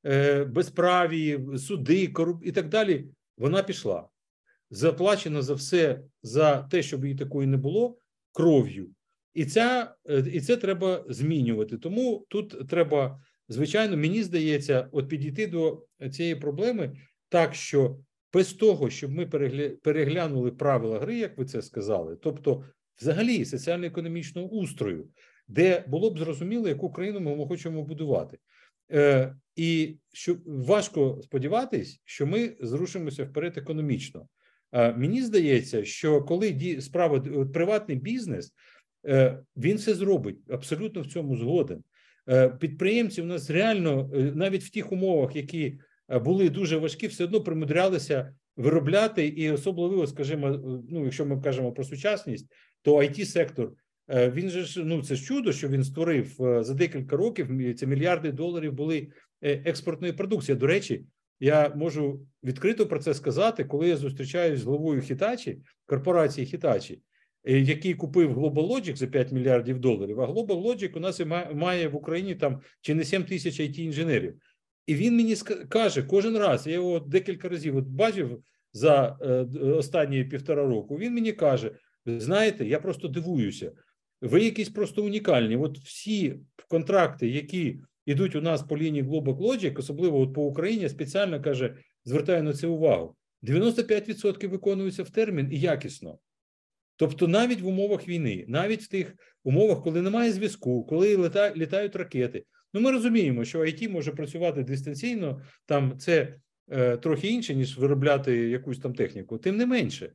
безправі, суди, і так далі, вона пішла. Заплачено за все, за те, щоб її такої не було, кров'ю. І це треба змінювати. Тому тут треба, звичайно, мені здається, от підійти до цієї проблеми так, що без того, щоб ми переглянули правила гри, як ви це сказали, тобто взагалі соціально-економічного устрою, де було б зрозуміло, яку країну ми хочемо будувати. І що важко сподіватись, що ми зрушимося вперед економічно. Мені здається, що коли приватний бізнес, він все зробить, абсолютно в цьому згоден. Підприємці у нас реально, навіть в тих умовах, які були дуже важкі, все одно примудрялися виробляти, і особливо, скажімо, якщо ми кажемо про сучасність, то IT-сектор, він же ж, це ж чудо, що він створив за декілька років, це мільярди доларів були експортної продукції. До речі, я можу відкрито про це сказати, коли я зустрічаюсь з главою Hitachi, корпорації Hitachi, який купив Global Logic за 5 мільярдів доларів, а Global Logic у нас має в Україні там чи не 7 тисяч IT-інженерів. І він мені каже кожен раз, я його декілька разів бачив за останні 1,5 року, він мені каже, знаєте, я просто дивуюся, ви якісь просто унікальні. От всі контракти, які йдуть у нас по лінії Global Logic, особливо от по Україні, спеціально, каже, звертаю на це увагу, 95% виконуються в термін і якісно. Тобто навіть в умовах війни, навіть в тих умовах, коли немає зв'язку, коли літають ракети. Ми розуміємо, що IT може працювати дистанційно, там це трохи інше, ніж виробляти якусь там техніку. Тим не менше,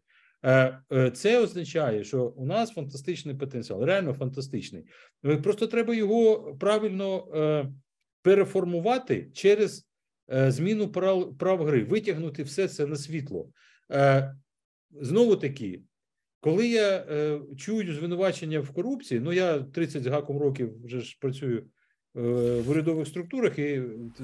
це означає, що у нас фантастичний потенціал, реально фантастичний. Просто треба його правильно переформувати через зміну прав гри, витягнути все це на світло. Знову таки, коли я чую звинувачення в корупції, я 30 з гаком років вже ж працюю в урядових структурах і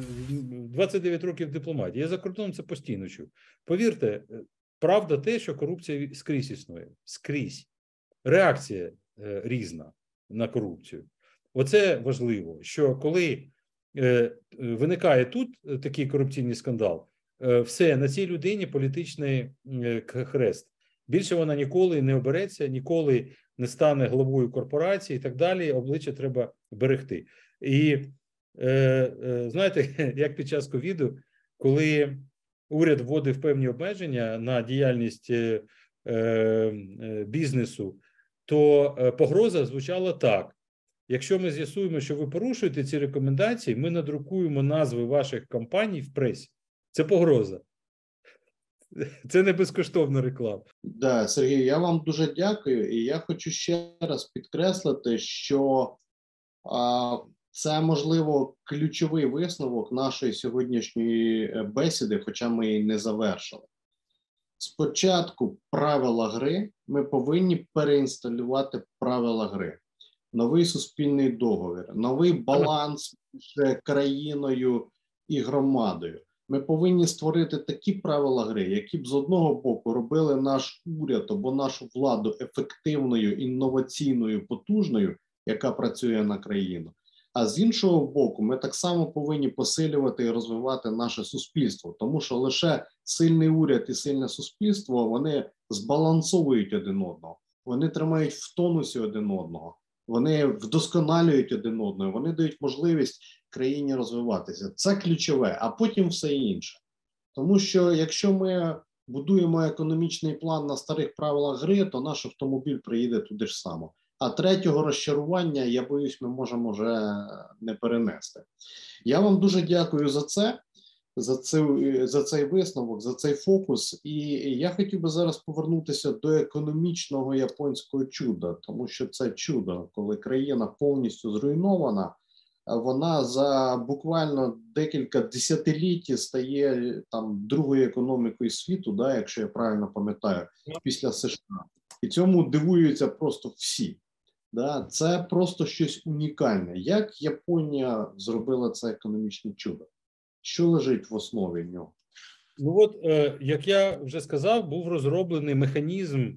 29 років в дипломатії. Я за кордоном це постійно чую. Повірте, правда те, що корупція скрізь існує. Скрізь. Реакція різна на корупцію. Оце важливо, що коли виникає тут такий корупційний скандал, все, на цій людині політичний хрест. Більше вона ніколи не обереться, ніколи не стане главою корпорації і так далі. Обличчя треба берегти. І знаєте, як під час ковіду, коли уряд вводив певні обмеження на діяльність бізнесу, то погроза звучала так. Якщо ми з'ясуємо, що ви порушуєте ці рекомендації, ми надрукуємо назви ваших компаній в пресі. Це погроза. Це не безкоштовна реклама. Да, Сергій, я вам дуже дякую. І я хочу ще раз підкреслити, що це, можливо, ключовий висновок нашої сьогоднішньої бесіди, хоча ми її не завершили. Спочатку правила гри, ми повинні переінсталювати правила гри. Новий суспільний договір, новий баланс між країною і громадою. Ми повинні створити такі правила гри, які б з одного боку робили наш уряд або нашу владу ефективною, інноваційною, потужною, яка працює на країну. А з іншого боку, ми так само повинні посилювати і розвивати наше суспільство, тому що лише сильний уряд і сильне суспільство, вони збалансовують один одного, вони тримають в тонусі один одного, вони вдосконалюють один одного, вони дають можливість країні розвиватися. Це ключове, а потім все інше. Тому що якщо ми будуємо економічний план на старих правилах гри, то наш автомобіль приїде туди ж само. А третього розчарування, я боюсь, ми можемо вже не перенести. Я вам дуже дякую за це, за цей висновок, за цей фокус. І я хотів би зараз повернутися до економічного японського чуда, тому що це чудо, коли країна повністю зруйнована, вона за буквально декілька десятиліть стає там другою економікою світу, да, якщо я правильно пам'ятаю, після США. І цьому дивуються просто всі. Да? Це просто щось унікальне. Як Японія зробила це економічне чудо? Що лежить в основі нього? Як я вже сказав, був розроблений механізм,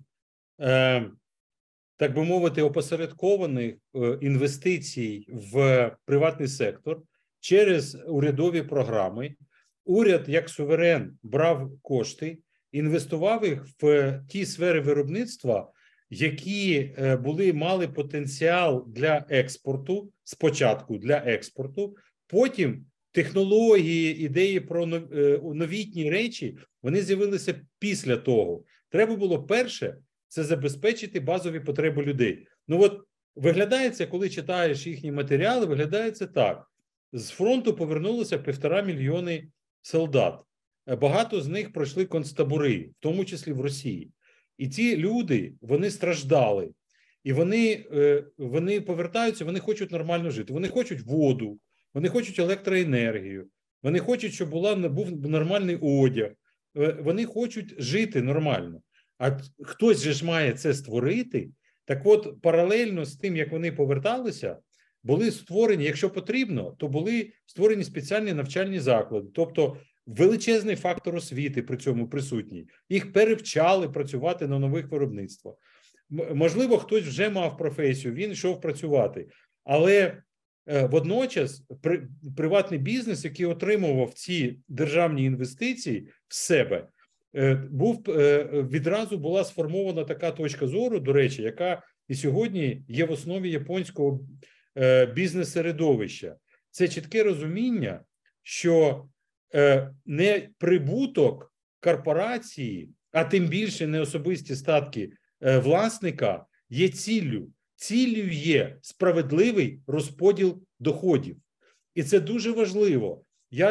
так би мовити, опосередкованих інвестицій в приватний сектор через урядові програми. Уряд, як суверен, брав кошти, інвестував їх в ті сфери виробництва, які мали потенціал для експорту, спочатку для експорту, потім технології, ідеї про новітні речі, вони з'явилися після того. Треба було перше – це забезпечити базові потреби людей. Виглядає це, коли читаєш їхні матеріали, виглядає це так. з фронту повернулося 1,5 мільйони солдат. Багато з них пройшли концтабори, в тому числі в Росії. І ці люди, вони страждали. І вони повертаються, вони хочуть нормально жити. Вони хочуть воду, вони хочуть електроенергію, вони хочуть, щоб був нормальний одяг. Вони хочуть жити нормально. А хтось же ж має це створити. Так от, паралельно з тим, як вони поверталися, були створені, якщо потрібно, то були створені спеціальні навчальні заклади. Тобто величезний фактор освіти при цьому присутній. Їх перевчали працювати на нових виробництвах. Можливо, хтось вже мав професію, він йшов працювати. Але водночас приватний бізнес, який отримував ці державні інвестиції в себе, відразу була сформована така точка зору, до речі, яка і сьогодні є в основі японського бізнес-середовища. Це чітке розуміння, що не прибуток корпорації, а тим більше не особисті статки власника є ціллю. Ціллю є справедливий розподіл доходів. І це дуже важливо.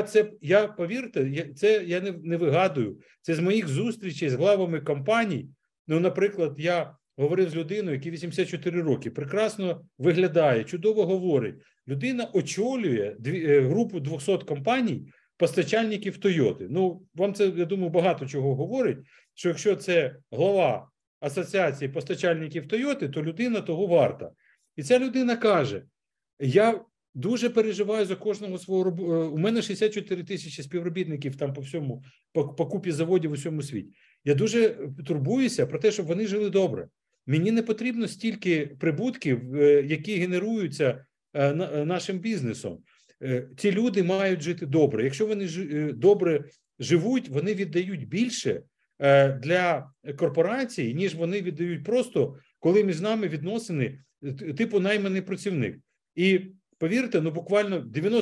Повірте, я не вигадую. Це з моїх зустрічей з главами компаній. Ну, наприклад, я говорив з людиною, якій 84 роки, прекрасно виглядає, чудово говорить. Людина очолює групу 200 компаній, постачальників Тойоти. Ну, вам це, я думаю, багато чого говорить, що якщо це глава асоціації постачальників Тойоти, то людина того варта. І ця людина каже, я дуже переживаю за кожного свого, у мене 64 тисячі співробітників там по купі заводів у всьому світі. Я дуже турбуюся про те, щоб вони жили добре. Мені не потрібно стільки прибутків, які генеруються нашим бізнесом. Ці люди мають жити добре. Якщо вони добре живуть, вони віддають більше для корпорацій, ніж вони віддають просто, коли між нами відносини типу найманий працівник. І повірте, ну буквально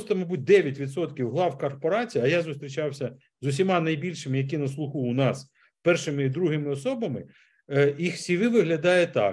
99% глав корпорацій, а я зустрічався з усіма найбільшими, які на слуху у нас, першими і другими особами, їх CV виглядає так.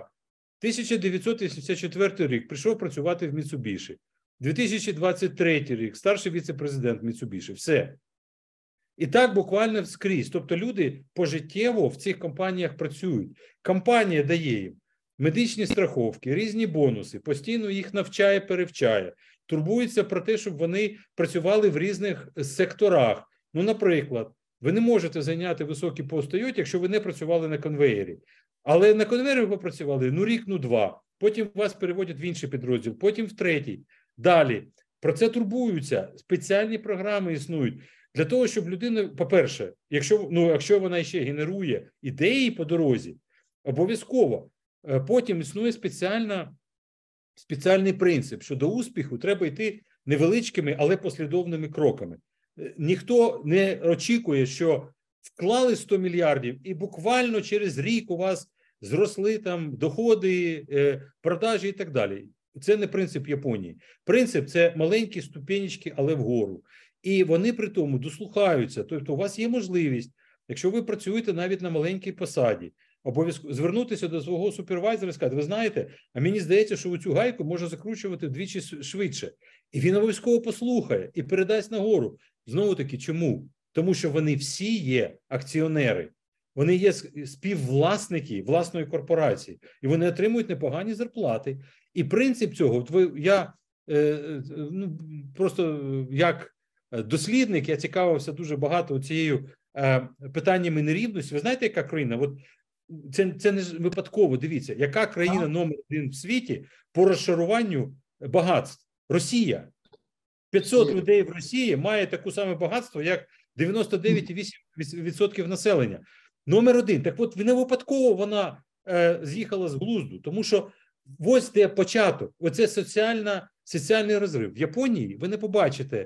1984 рік прийшов працювати в Mitsubishi. 2023 рік старший віце-президент Mitsubishi. Все. І так буквально скрізь. Тобто люди пожиттєво в цих компаніях працюють. Компанія дає їм медичні страховки, різні бонуси, постійно їх навчає, перевчає, турбується про те, щоб вони працювали в різних секторах. Ну, наприклад, ви не можете зайняти високий пост Тойоті, якщо ви не працювали на конвеєрі. Але на конвеєрі ви попрацювали, ну, рік, ну, 2. Потім вас переводять в інший підрозділ, потім в третій. Далі. Про це турбуються. Спеціальні програми існують. Для того, щоб людина, по-перше, якщо вона ще генерує ідеї по дорозі, обов'язково. Потім існує спеціальний принцип, що до успіху треба йти невеличкими, але послідовними кроками. Ніхто не очікує, що вклали 100 мільярдів і буквально через рік у вас зросли там доходи, продажі і так далі. Це не принцип Японії. Принцип – це маленькі ступенечки, але вгору. І вони при тому дослухаються. Тобто у вас є можливість, якщо ви працюєте навіть на маленькій посаді, обов'язково звернутися до свого супервайзера і сказати, ви знаєте, а мені здається, що цю гайку можна закручувати вдвічі швидше. І він обов'язково послухає і передасть нагору. Знову-таки, чому? Тому що вони всі є акціонери. Вони є співвласники власної корпорації. І вони отримують непогані зарплати. І принцип цього, я просто як дослідник, я цікавився дуже багато цією питаннями нерівності. Ви знаєте, яка країна? От це не випадково, дивіться, яка країна номер 1 в світі по розшаруванню багатств? Росія. 500 людей в Росії має таке саме багатство, як 99,8% населення. Номер 1. Так от, не випадково вона з'їхала з глузду, тому що ось де початок, оце соціальний розрив. В Японії ви не побачите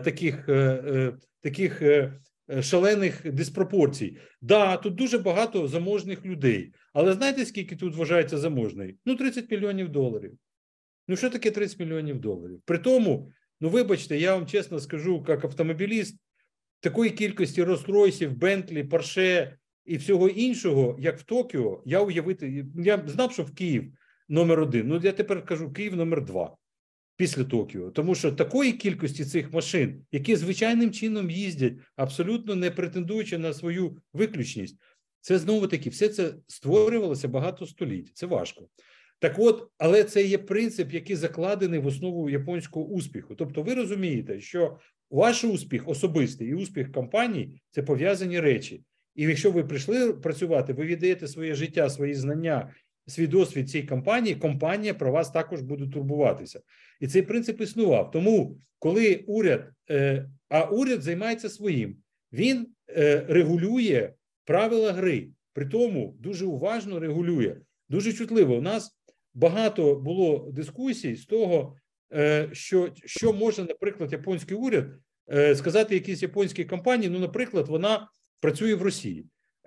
таких шалених диспропорцій. Да, тут дуже багато заможних людей, але знаєте, скільки тут вважається заможний? Ну, 30 мільйонів доларів. Ну, що таке 30 мільйонів доларів? При тому, ну, вибачте, я вам чесно скажу, як автомобіліст, такої кількості Rolls-Royce, Bentley, Porsche і всього іншого, як в Токіо, я знав, що в Київ номер 1. Ну, я тепер кажу, Київ номер 2. після Токіо. Тому що такої кількості цих машин, які звичайним чином їздять, абсолютно не претендуючи на свою виключність, це знову-таки, все це створювалося багато століть. Це важко. Так от, але це є принцип, який закладений в основу японського успіху. Тобто ви розумієте, що ваш успіх особистий і успіх компаній – це пов'язані речі. І якщо ви прийшли працювати, ви віддаєте своє життя, свої знання, свій досвід цій компанії, компанія про вас також буде турбуватися. І цей принцип існував. Тому, коли уряд, а уряд займається своїм, він регулює правила гри, при тому дуже уважно регулює, дуже чутливо. У нас багато було дискусій з того, що може, наприклад, японський уряд сказати якійсь японській компанії, ну, наприклад, вона працює в Росії.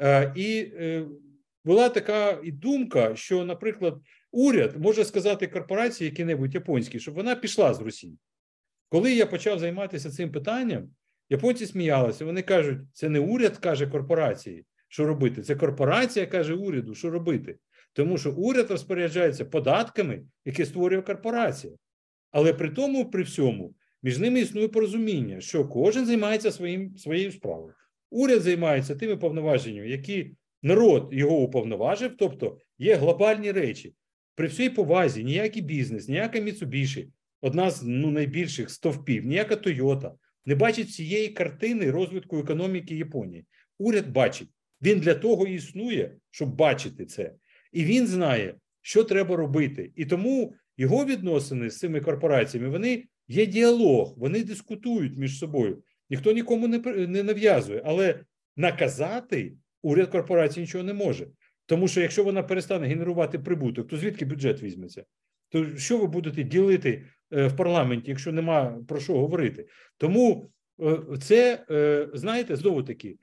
І була така і думка, що, наприклад, уряд може сказати корпорації які-небудь японські, щоб вона пішла з Росії. Коли я почав займатися цим питанням, японці сміялися, вони кажуть, це не уряд каже корпорації, що робити, це корпорація каже уряду, що робити. Тому що уряд розпоряджається податками, які створює корпорація. Але при тому, при всьому, між ними існує порозуміння, що кожен займається своєю справою. Уряд займається тими повноваженнями, які народ його уповноважив, тобто є глобальні речі. При всій повазі ніякий бізнес, ніяка Mitsubishi, одна з найбільших стовпів, ніяка Toyota не бачить всієї картини розвитку економіки Японії. Уряд бачить. Він для того і існує, щоб бачити це. І він знає, що треба робити. І тому його відносини з цими корпораціями, вони є діалог, вони дискутують між собою. Ніхто нікому не нав'язує, але наказати уряд корпорації нічого не може. Тому що якщо вона перестане генерувати прибуток, то звідки бюджет візьметься? То що ви будете ділити в парламенті, якщо нема про що говорити? Тому це, знаєте, знову-таки,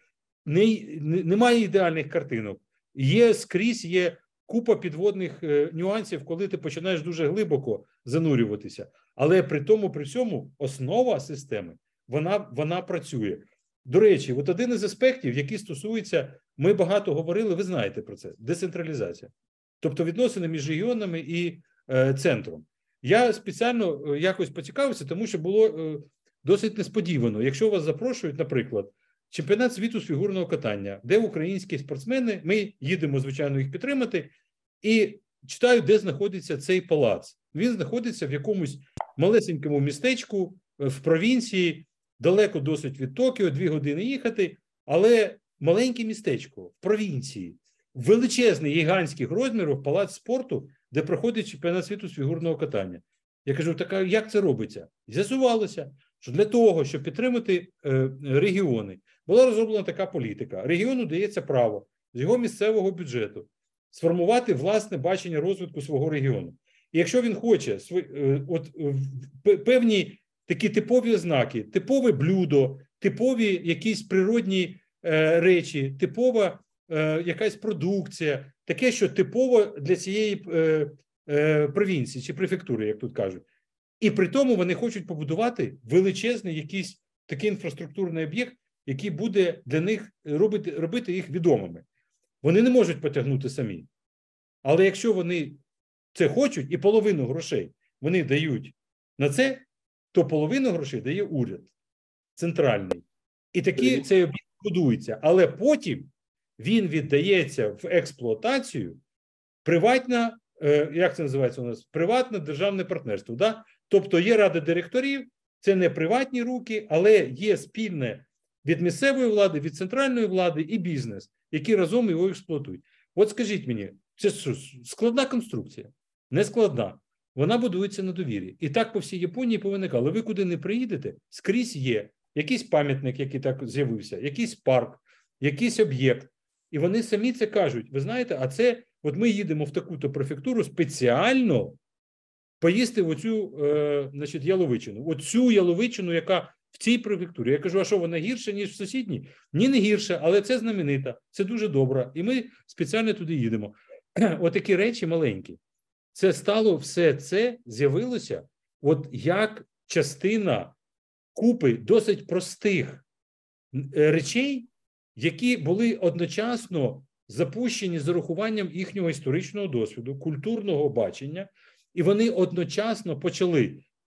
немає ідеальних картинок. Скрізь є купа підводних нюансів, коли ти починаєш дуже глибоко занурюватися. Але при тому, при всьому, основа системи, вона працює. До речі, от один із аспектів, який стосується, ми багато говорили, ви знаєте про це, децентралізація. Тобто відносини між регіонами і центром. Я спеціально якось поцікавився, тому що було досить несподівано. Якщо вас запрошують, наприклад, чемпіонат світу з фігурного катання, де українські спортсмени, ми їдемо, звичайно, їх підтримати, і читаю, де знаходиться цей палац. Він знаходиться в якомусь малесенькому містечку в провінції, далеко досить від Токіо, 2 години їхати, але маленьке містечко в провінції, величезний, гігантських розмірів палац спорту, де проходить чемпіонат світу з фігурного катання. Я кажу, так як це робиться? З'ясувалося, що для того, щоб підтримати регіони, була розроблена така політика. Регіону дається право з його місцевого бюджету сформувати власне бачення розвитку свого регіону. І якщо він хоче певні такі типові ознаки, типове блюдо, типові якісь природні речі, типова якась продукція, таке, що типово для цієї провінції чи префектури, як тут кажуть. І при тому вони хочуть побудувати величезний якийсь такий інфраструктурний об'єкт, який буде для них робити їх відомими. Вони не можуть потягнути самі. Але якщо вони це хочуть, і половину грошей вони дають на це, то половину грошей дає уряд центральний. І такий цей об'єкт будується. Але потім він віддається в експлуатацію приватна, як це називається у нас? Приватне державне партнерство. Да? Тобто є рада директорів, це не приватні руки, але є спільне від місцевої влади, від центральної влади і бізнес, які разом його експлуатують. От скажіть мені, це що, складна конструкція? Не складна. Вона будується на довірі. І так по всій Японії повиникало. Але ви куди не приїдете, скрізь є якийсь пам'ятник, який так з'явився, якийсь парк, якийсь об'єкт. І вони самі це кажуть. Ви знаєте, а це, от ми їдемо в таку-то префектуру спеціально поїсти оцю, значить, яловичину. Оцю яловичину, яка в цій префектурі. Я кажу, а що, вона гірша, ніж в сусідній? Ні, не гірша, але це знаменита, це дуже добра. І ми спеціально туди їдемо. Отакі речі маленькі. Це стало, все це з'явилося от як частина купи досить простих речей, які були одночасно запущені з урахуванням їхнього історичного досвіду, культурного бачення, і вони одночасно почали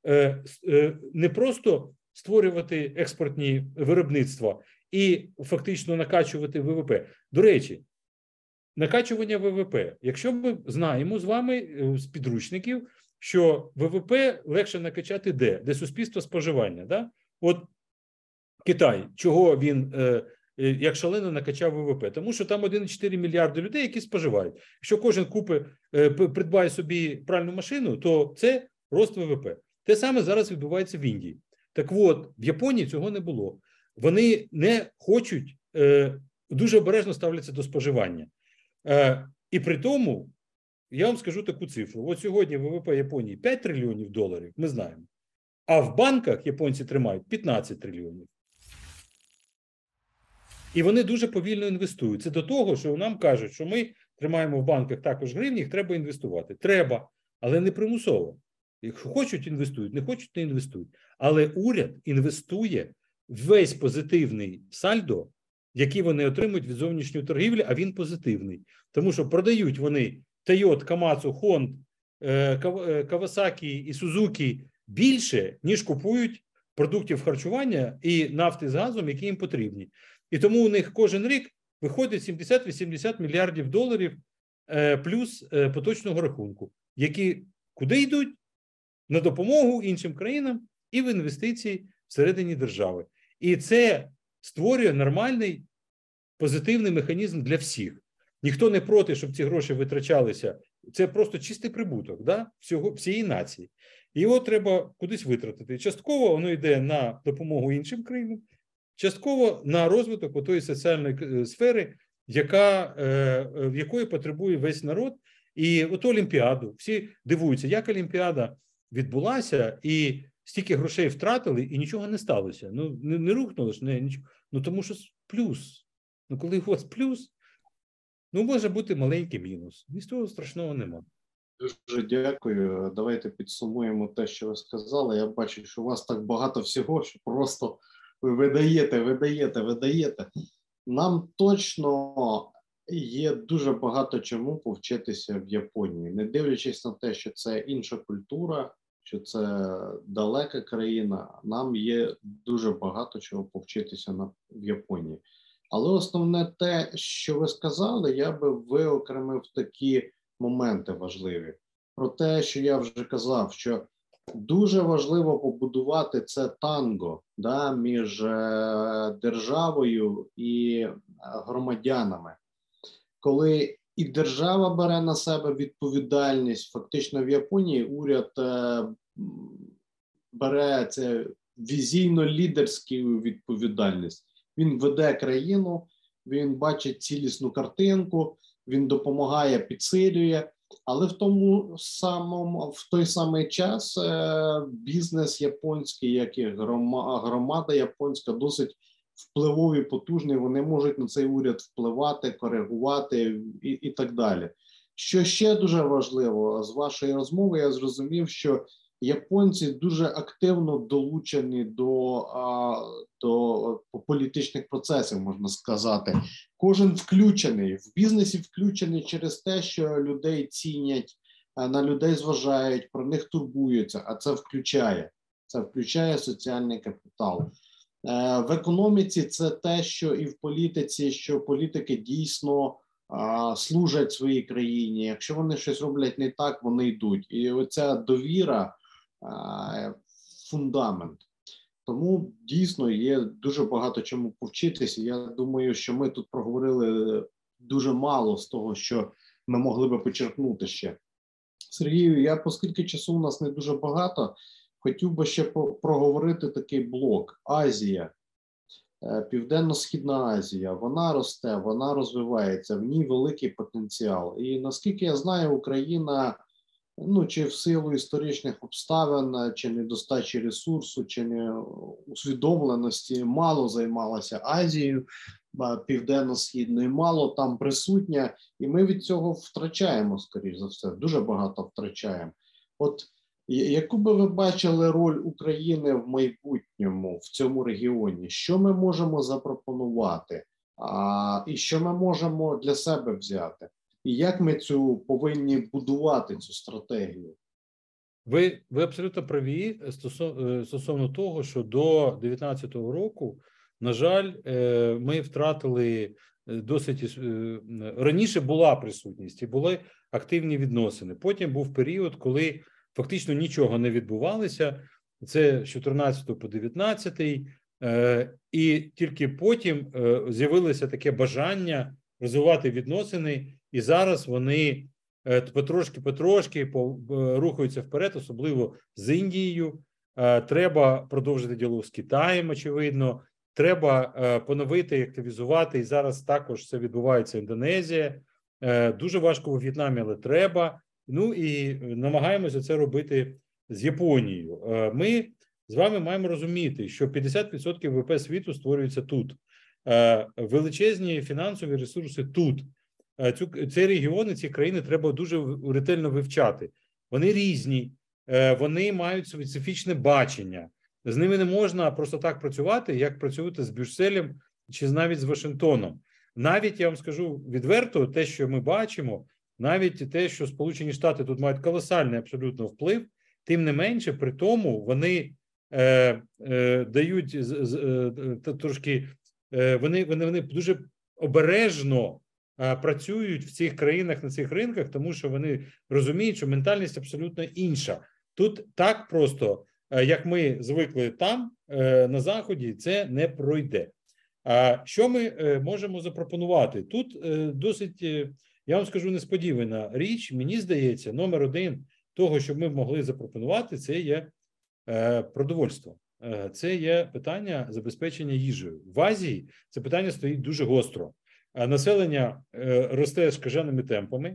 не просто створювати експортні виробництва і фактично накачувати ВВП. До речі, накачування ВВП. Якщо ми знаємо з вами з підручників, що ВВП легше накачати де? Де суспільство споживання. Да? От Китай, чого він як шалено накачав ВВП? Тому що там 1,4 мільярди людей, які споживають. Якщо кожен придбає собі пральну машину, то це рост ВВП. Те саме зараз відбувається в Індії. Так от, в Японії цього не було. Вони не хочуть, дуже обережно ставляться до споживання. І при тому, я вам скажу таку цифру. От сьогодні ВВП Японії 5 трильйонів доларів, ми знаємо. А в банках японці тримають 15 трильйонів. І вони дуже повільно інвестують. Це до того, що нам кажуть, що ми тримаємо в банках також гривні, їх треба інвестувати. Треба, але не примусово. Якщо хочуть, інвестують, не хочуть, не інвестують. Але уряд інвестує весь позитивний сальдо, який вони отримують від зовнішньої торгівлі, а він позитивний. Тому що продають вони Toyota, Komatsu, Honda, Kawasaki і Suzuki більше, ніж купують продуктів харчування і нафти з газом, які їм потрібні. І тому у них кожен рік виходить 70-80 мільярдів доларів плюс поточного рахунку, які куди йдуть? На допомогу іншим країнам і в інвестиції всередині держави. І це створює нормальний позитивний механізм для всіх. Ніхто не проти, щоб ці гроші витрачалися. Це просто чистий прибуток, да? Всієї нації. І його треба кудись витратити. Частково воно йде на допомогу іншим країнам, частково на розвиток отої соціальної сфери, в якої потребує весь народ. І от Олімпіаду. Всі дивуються, як Олімпіада відбулася, і стільки грошей втратили, і нічого не сталося. Ну, не рухнуло ж, нічого. Ну, тому що плюс. Ну, коли у вас плюс, ну, може бути маленький мінус. Нічого страшного нема. Дуже дякую. Давайте підсумуємо те, що ви сказали. Я бачу, що у вас так багато всього, що просто ви видаєте. Нам точно є дуже багато чому повчитися в Японії, не дивлячись на те, що це інша культура, що це далека країна, нам є дуже багато чого повчитися в Японії. Але основне те, що ви сказали, я би виокремив такі моменти важливі. Про те, що я вже казав, що дуже важливо побудувати це танго, да, між державою і громадянами. Коли і держава бере на себе відповідальність, фактично в Японії уряд бере це візійно-лідерську відповідальність. Він веде країну, він бачить цілісну картинку, він допомагає, підсилює, але в той самий час бізнес японський, як і громада японська, досить впливові, потужні, вони можуть на цей уряд впливати, коригувати і так далі. Що ще дуже важливо, з вашої розмови я зрозумів, що японці дуже активно долучені до політичних процесів, можна сказати. Кожен включений, в бізнесі включений через те, що людей цінять, на людей зважають, про них турбуються, а це включає соціальний капітал. В економіці це те, що і в політиці, що політики дійсно служать своїй країні. Якщо вони щось роблять не так, вони йдуть. І оця довіра – фундамент. Тому дійсно є дуже багато чому повчитися. Я думаю, що ми тут проговорили дуже мало з того, що ми могли би почерпнути ще. Сергію, оскільки часу у нас не дуже багато, хотів би ще проговорити такий блок. Азія, Південно-Східна Азія, вона росте, вона розвивається, в ній великий потенціал. І наскільки я знаю, Україна, чи в силу історичних обставин, чи недостачі ресурсу, чи не усвідомленості, мало займалася Азією Південно-Східною, мало там присутня, і ми від цього втрачаємо, скоріш за все, дуже багато втрачаємо. От яку би ви бачили роль України в майбутньому в цьому регіоні? Що ми можемо запропонувати? І що ми можемо для себе взяти? І як ми повинні будувати цю стратегію? Ви абсолютно праві стосовно того, що до 2019 року, на жаль, ми втратили досить раніше була присутність і були активні відносини. Потім був період, коли фактично нічого не відбувалося. Це з 14 по 19, і тільки потім з'явилося таке бажання розвивати відносини, і зараз вони потрошки рухаються вперед, особливо з Індією. Треба продовжити діалог з Китаєм, очевидно. Треба поновити, активізувати, і зараз також це відбувається Індонезія. Дуже важко у В'єтнамі, але треба. Ну і намагаємося це робити з Японією. Ми з вами маємо розуміти, що 50% ВВП світу створюється тут. Величезні фінансові ресурси тут. Ці регіони, ці країни треба дуже ретельно вивчати. Вони різні, вони мають специфічне бачення. З ними не можна просто так працювати, як працювати з Брюсселем чи навіть з Вашингтоном. Навіть, я вам скажу відверто, те, що ми бачимо, навіть те, що Сполучені Штати тут мають колосальний абсолютно вплив, тим не менше, при тому вони дають трошки, вони дуже обережно працюють в цих країнах, на цих ринках, тому що вони розуміють, що ментальність абсолютно інша. Тут так просто, як ми звикли там, на Заході, це не пройде. Що ми можемо запропонувати? Тут досить, я вам скажу, несподівана річ. Мені здається, номер один того, що ми могли запропонувати, це є продовольство. Це є питання забезпечення їжею. В Азії це питання стоїть дуже гостро. Населення росте скаженими темпами,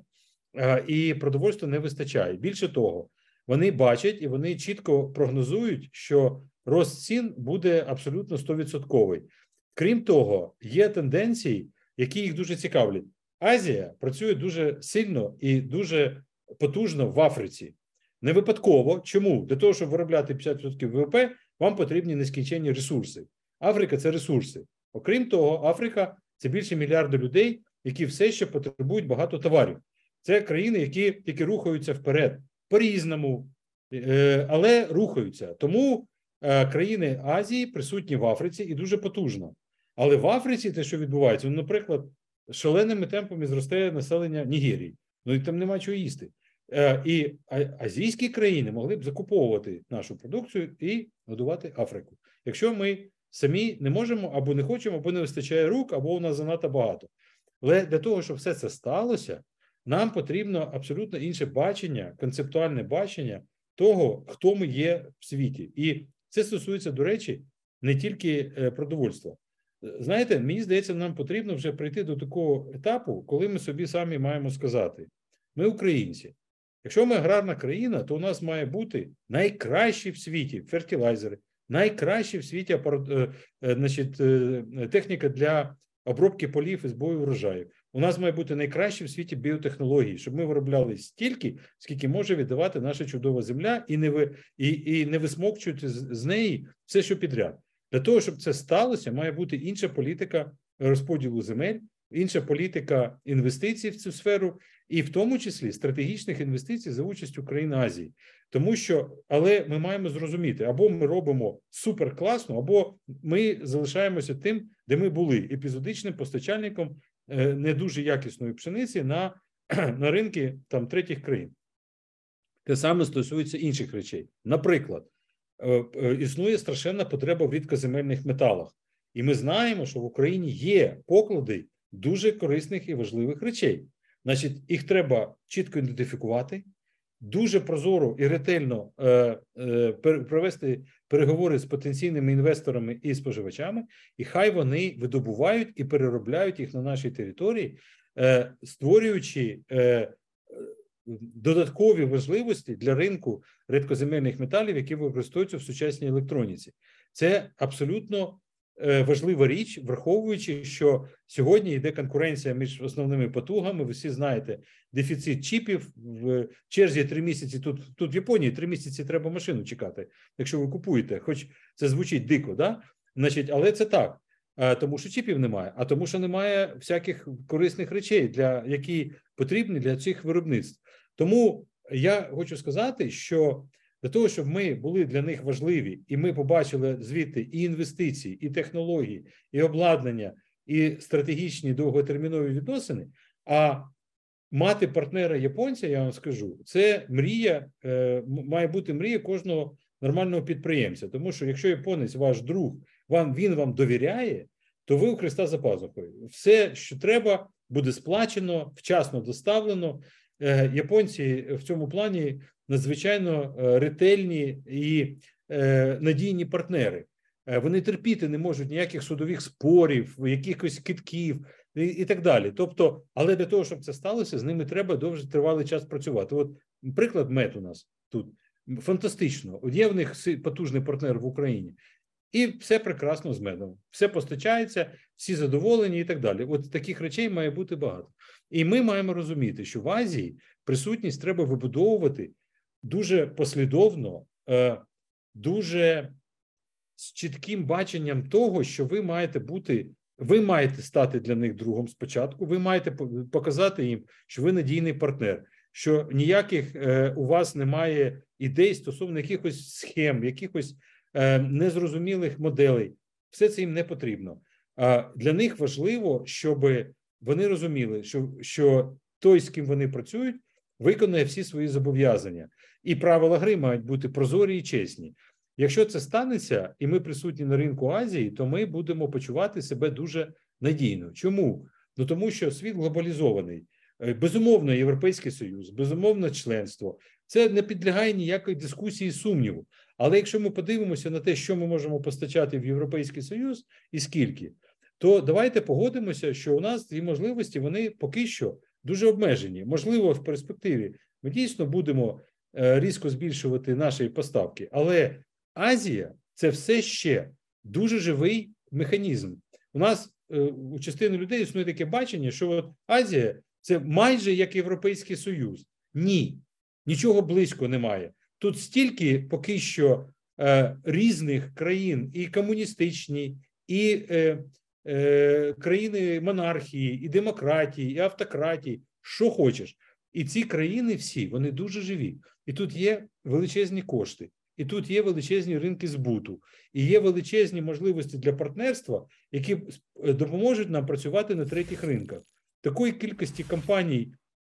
і продовольства не вистачає. Більше того, вони бачать і вони чітко прогнозують, що рост цін буде абсолютно 100%. Крім того, є тенденції, які їх дуже цікавлять. Азія працює дуже сильно і дуже потужно в Африці. Не випадково. Чому? Для того, щоб виробляти 50% ВВП, вам потрібні нескінченні ресурси. Африка – це ресурси. Окрім того, Африка – це більше мільярда людей, які все ще потребують багато товарів. Це країни, які рухаються вперед. По-різному, але рухаються. Тому країни Азії присутні в Африці і дуже потужно. Але в Африці те, що відбувається, наприклад, шаленими темпами зростає населення Нігерії. Ну і там нема чого їсти. І азійські країни могли б закуповувати нашу продукцію і годувати Африку. Якщо ми самі не можемо, або не хочемо, або не вистачає рук, або у нас занадто багато. Але для того, щоб все це сталося, нам потрібно абсолютно інше бачення, концептуальне бачення того, хто ми є в світі. І це стосується, до речі, не тільки продовольства. Знаєте, мені здається, нам потрібно вже прийти до такого етапу, коли ми собі самі маємо сказати: ми українці. Якщо ми аграрна країна, то у нас має бути найкращі в світі фертилайзери, найкращі в світі техніка для обробки полів і збою врожаю. У нас має бути найкращі в світі біотехнології, щоб ми виробляли стільки, скільки може віддавати наша чудова земля, і не висмокчувати з неї все, що підряд. Для того, щоб це сталося, має бути інша політика розподілу земель, інша політика інвестицій в цю сферу, і в тому числі стратегічних інвестицій за участю країн Азії. Тому що, але ми маємо зрозуміти, або ми робимо суперкласно, або ми залишаємося тим, де ми були, епізодичним постачальником не дуже якісної пшениці на ринки там третіх країн. Те саме стосується інших речей. Наприклад, існує страшенна потреба в рідкоземельних металах. І ми знаємо, що в Україні є поклади дуже корисних і важливих речей. Значить, їх треба чітко ідентифікувати, дуже прозоро і ретельно провести переговори з потенційними інвесторами і споживачами, і хай вони видобувають і переробляють їх на нашій території, створюючи додаткові важливості для ринку рідкоземельних металів, які використовуються в сучасній електроніці. Це абсолютно важлива річ, враховуючи, що сьогодні йде конкуренція між основними потугами. Ви всі знаєте, дефіцит чіпів, в черзі 3 місяці, тут в Японії 3 місяці треба машину чекати, якщо ви купуєте, хоч це звучить дико, да? Значить, але це так, тому що чіпів немає, а тому що немає всяких корисних речей, які потрібні для цих виробництв. Тому я хочу сказати, що для того, щоб ми були для них важливі, і ми побачили звідти і інвестиції, і технології, і обладнання, і стратегічні довготермінові відносини, а мати партнера японця, я вам скажу, це мрія, має бути мрія кожного нормального підприємця. Тому що якщо японець ваш друг, він вам довіряє, то ви у Христа за пазухою. Все, що треба, буде сплачено, вчасно доставлено. Японці в цьому плані надзвичайно ретельні і надійні партнери. Вони терпіти не можуть ніяких судових спорів, якихось кидків і так далі. Тобто, але для того, щоб це сталося, з ними треба довше тривалий час працювати. От приклад МЕТ у нас тут. Фантастично. Є в них потужний партнер в Україні. І все прекрасно з медом. Все постачається, всі задоволені і так далі. От таких речей має бути багато. І ми маємо розуміти, що в Азії присутність треба вибудовувати дуже послідовно, дуже з чітким баченням того, що ви маєте стати для них другом спочатку, ви маєте показати їм, що ви надійний партнер, що ніяких у вас немає ідей стосовно якихось схем, якихось незрозумілих моделей. Все це їм не потрібно. Для них важливо, щоб вони розуміли, що той, з ким вони працюють, виконує всі свої зобов'язання. І правила гри мають бути прозорі і чесні. Якщо це станеться, і ми присутні на ринку Азії, то ми будемо почувати себе дуже надійно. Чому? Ну, тому що світ глобалізований. Безумовно, Європейський Союз, безумовно, членство. Це не підлягає ніякої дискусії, сумніву. Але якщо ми подивимося на те, що ми можемо постачати в Європейський Союз і скільки, то давайте погодимося, що у нас ці можливості, вони поки що дуже обмежені. Можливо, в перспективі ми дійсно будемо різко збільшувати наші поставки. Але Азія – це все ще дуже живий механізм. У нас, у частини людей існує таке бачення, що от Азія – це майже як Європейський Союз. Ні, нічого близько немає. Тут стільки поки що різних країн, і комуністичні, і країни монархії, і демократії, і автократії, що хочеш. І ці країни всі, вони дуже живі. І тут є величезні кошти, і тут є величезні ринки збуту, і є величезні можливості для партнерства, які допоможуть нам працювати на третіх ринках. Такої кількості компаній,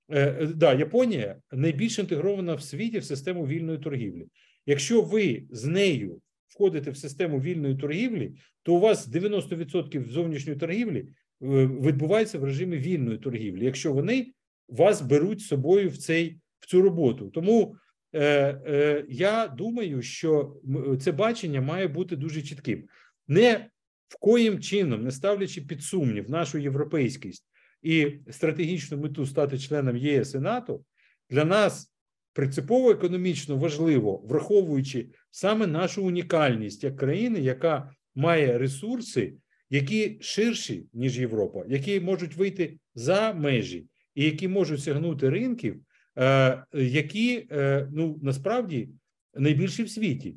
Японія найбільш інтегрована в світі в систему вільної торгівлі. Якщо ви з нею входите в систему вільної торгівлі, то у вас 90% зовнішньої торгівлі відбувається в режимі вільної торгівлі, якщо вони вас беруть з собою в цю роботу. Тому я думаю, що це бачення має бути дуже чітким. Не в коїм чином, не ставлячи під сумнів нашу європейськість і стратегічну мету стати членом ЄС і НАТО, для нас принципово економічно важливо, враховуючи саме нашу унікальність як країни, яка має ресурси, які ширші, ніж Європа, які можуть вийти за межі і які можуть сягнути ринків, які, насправді, найбільші в світі.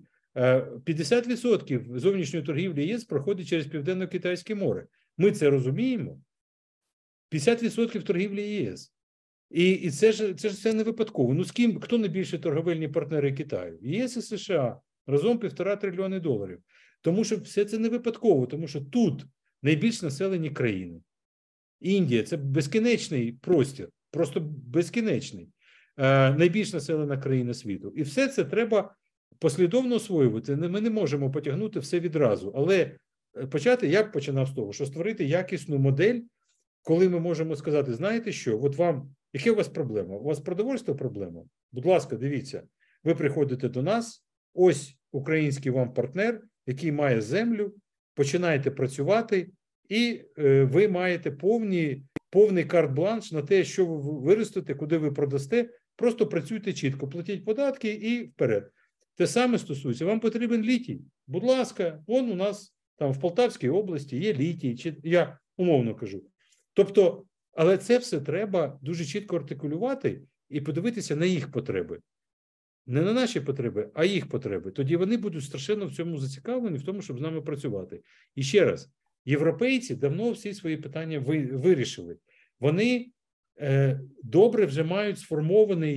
50% зовнішньої торгівлі ЄС проходить через Південно-Китайське море. Ми це розуміємо. 50% торгівлі ЄС. І це ж все не випадково. Ну, хто найбільші торговельні партнери Китаю? ЄС і США. Разом $1,5 трильйони. Тому що все це не випадково, тому що тут найбільш населені країни. Індія – це безкінечний простір, просто безкінечний. Найбільш населена країна світу. І все це треба послідовно освоювати. Ми не можемо потягнути все відразу. Але почати, я б починав з того, що створити якісну модель, коли ми можемо сказати, знаєте що, от вам, яка у вас проблема? У вас продовольство проблема? Будь ласка, дивіться, ви приходите до нас, ось український вам партнер, який має землю, починаєте працювати, і ви маєте повний карт-бланш на те, що ви виростете, куди ви продасте, просто працюйте чітко, платіть податки і вперед. Те саме стосується, вам потрібен літій. Будь ласка, вон у нас там в Полтавській області є літій, чи я умовно кажу. Тобто, але це все треба дуже чітко артикулювати і подивитися на їх потреби. Не на наші потреби, а їх потреби. Тоді вони будуть страшенно в цьому зацікавлені, в тому, щоб з нами працювати. І ще раз, європейці давно всі свої питання вирішили. Вони добре вже мають сформований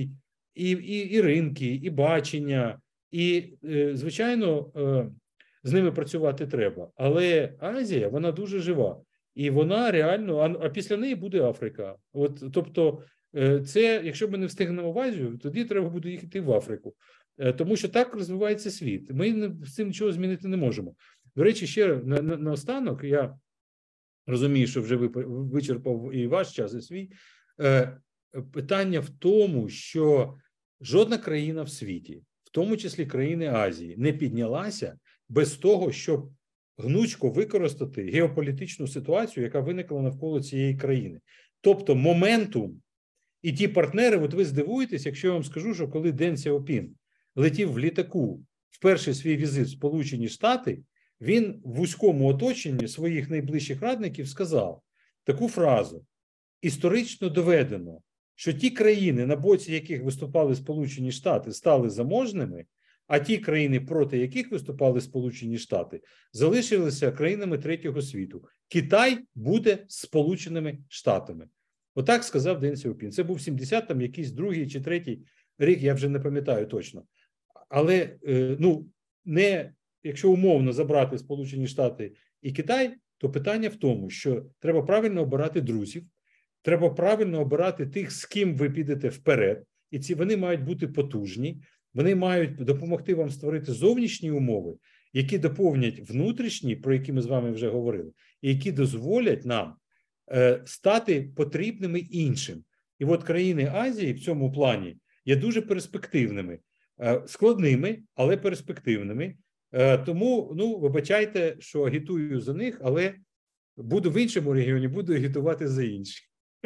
і ринки, і бачення, і, звичайно, з ними працювати треба. Але Азія, вона дуже жива. І вона реально, а після неї буде Африка. От, тобто, це, якщо ми не встигнемо в Азію, тоді треба буде їхати в Африку. Тому що так розвивається світ. Ми з цим нічого змінити не можемо. До речі, ще наостанок, я розумію, що вже вичерпав і ваш час, і свій. Питання в тому, що жодна країна в світі, в тому числі країни Азії, не піднялася без того, щоб гнучко використати геополітичну ситуацію, яка виникла навколо цієї країни. Тобто моментум і ті партнери, от ви здивуєтесь, якщо я вам скажу, що коли Ден Сяопін летів в літаку в перший свій візит в Сполучені Штати, він в вузькому оточенні своїх найближчих радників сказав таку фразу: історично доведено, що ті країни, на боці яких виступали Сполучені Штати, стали заможними, а ті країни, проти яких виступали Сполучені Штати, залишилися країнами третього світу. Китай буде Сполученими Штатами. Отак сказав Ден Сяопін. Це був 70 там якийсь другий чи третій рік, я вже не пам'ятаю точно. Але, якщо умовно забрати Сполучені Штати і Китай, то питання в тому, що треба правильно обирати друзів, треба правильно обирати тих, з ким ви підете вперед, і вони мають бути потужні, вони мають допомогти вам створити зовнішні умови, які доповнять внутрішні, про які ми з вами вже говорили, і які дозволять нам стати потрібними іншим. І от країни Азії в цьому плані є дуже перспективними, складними, але перспективними. Тому, вибачайте, що агітую за них, але буду в іншому регіоні, буду агітувати за інші.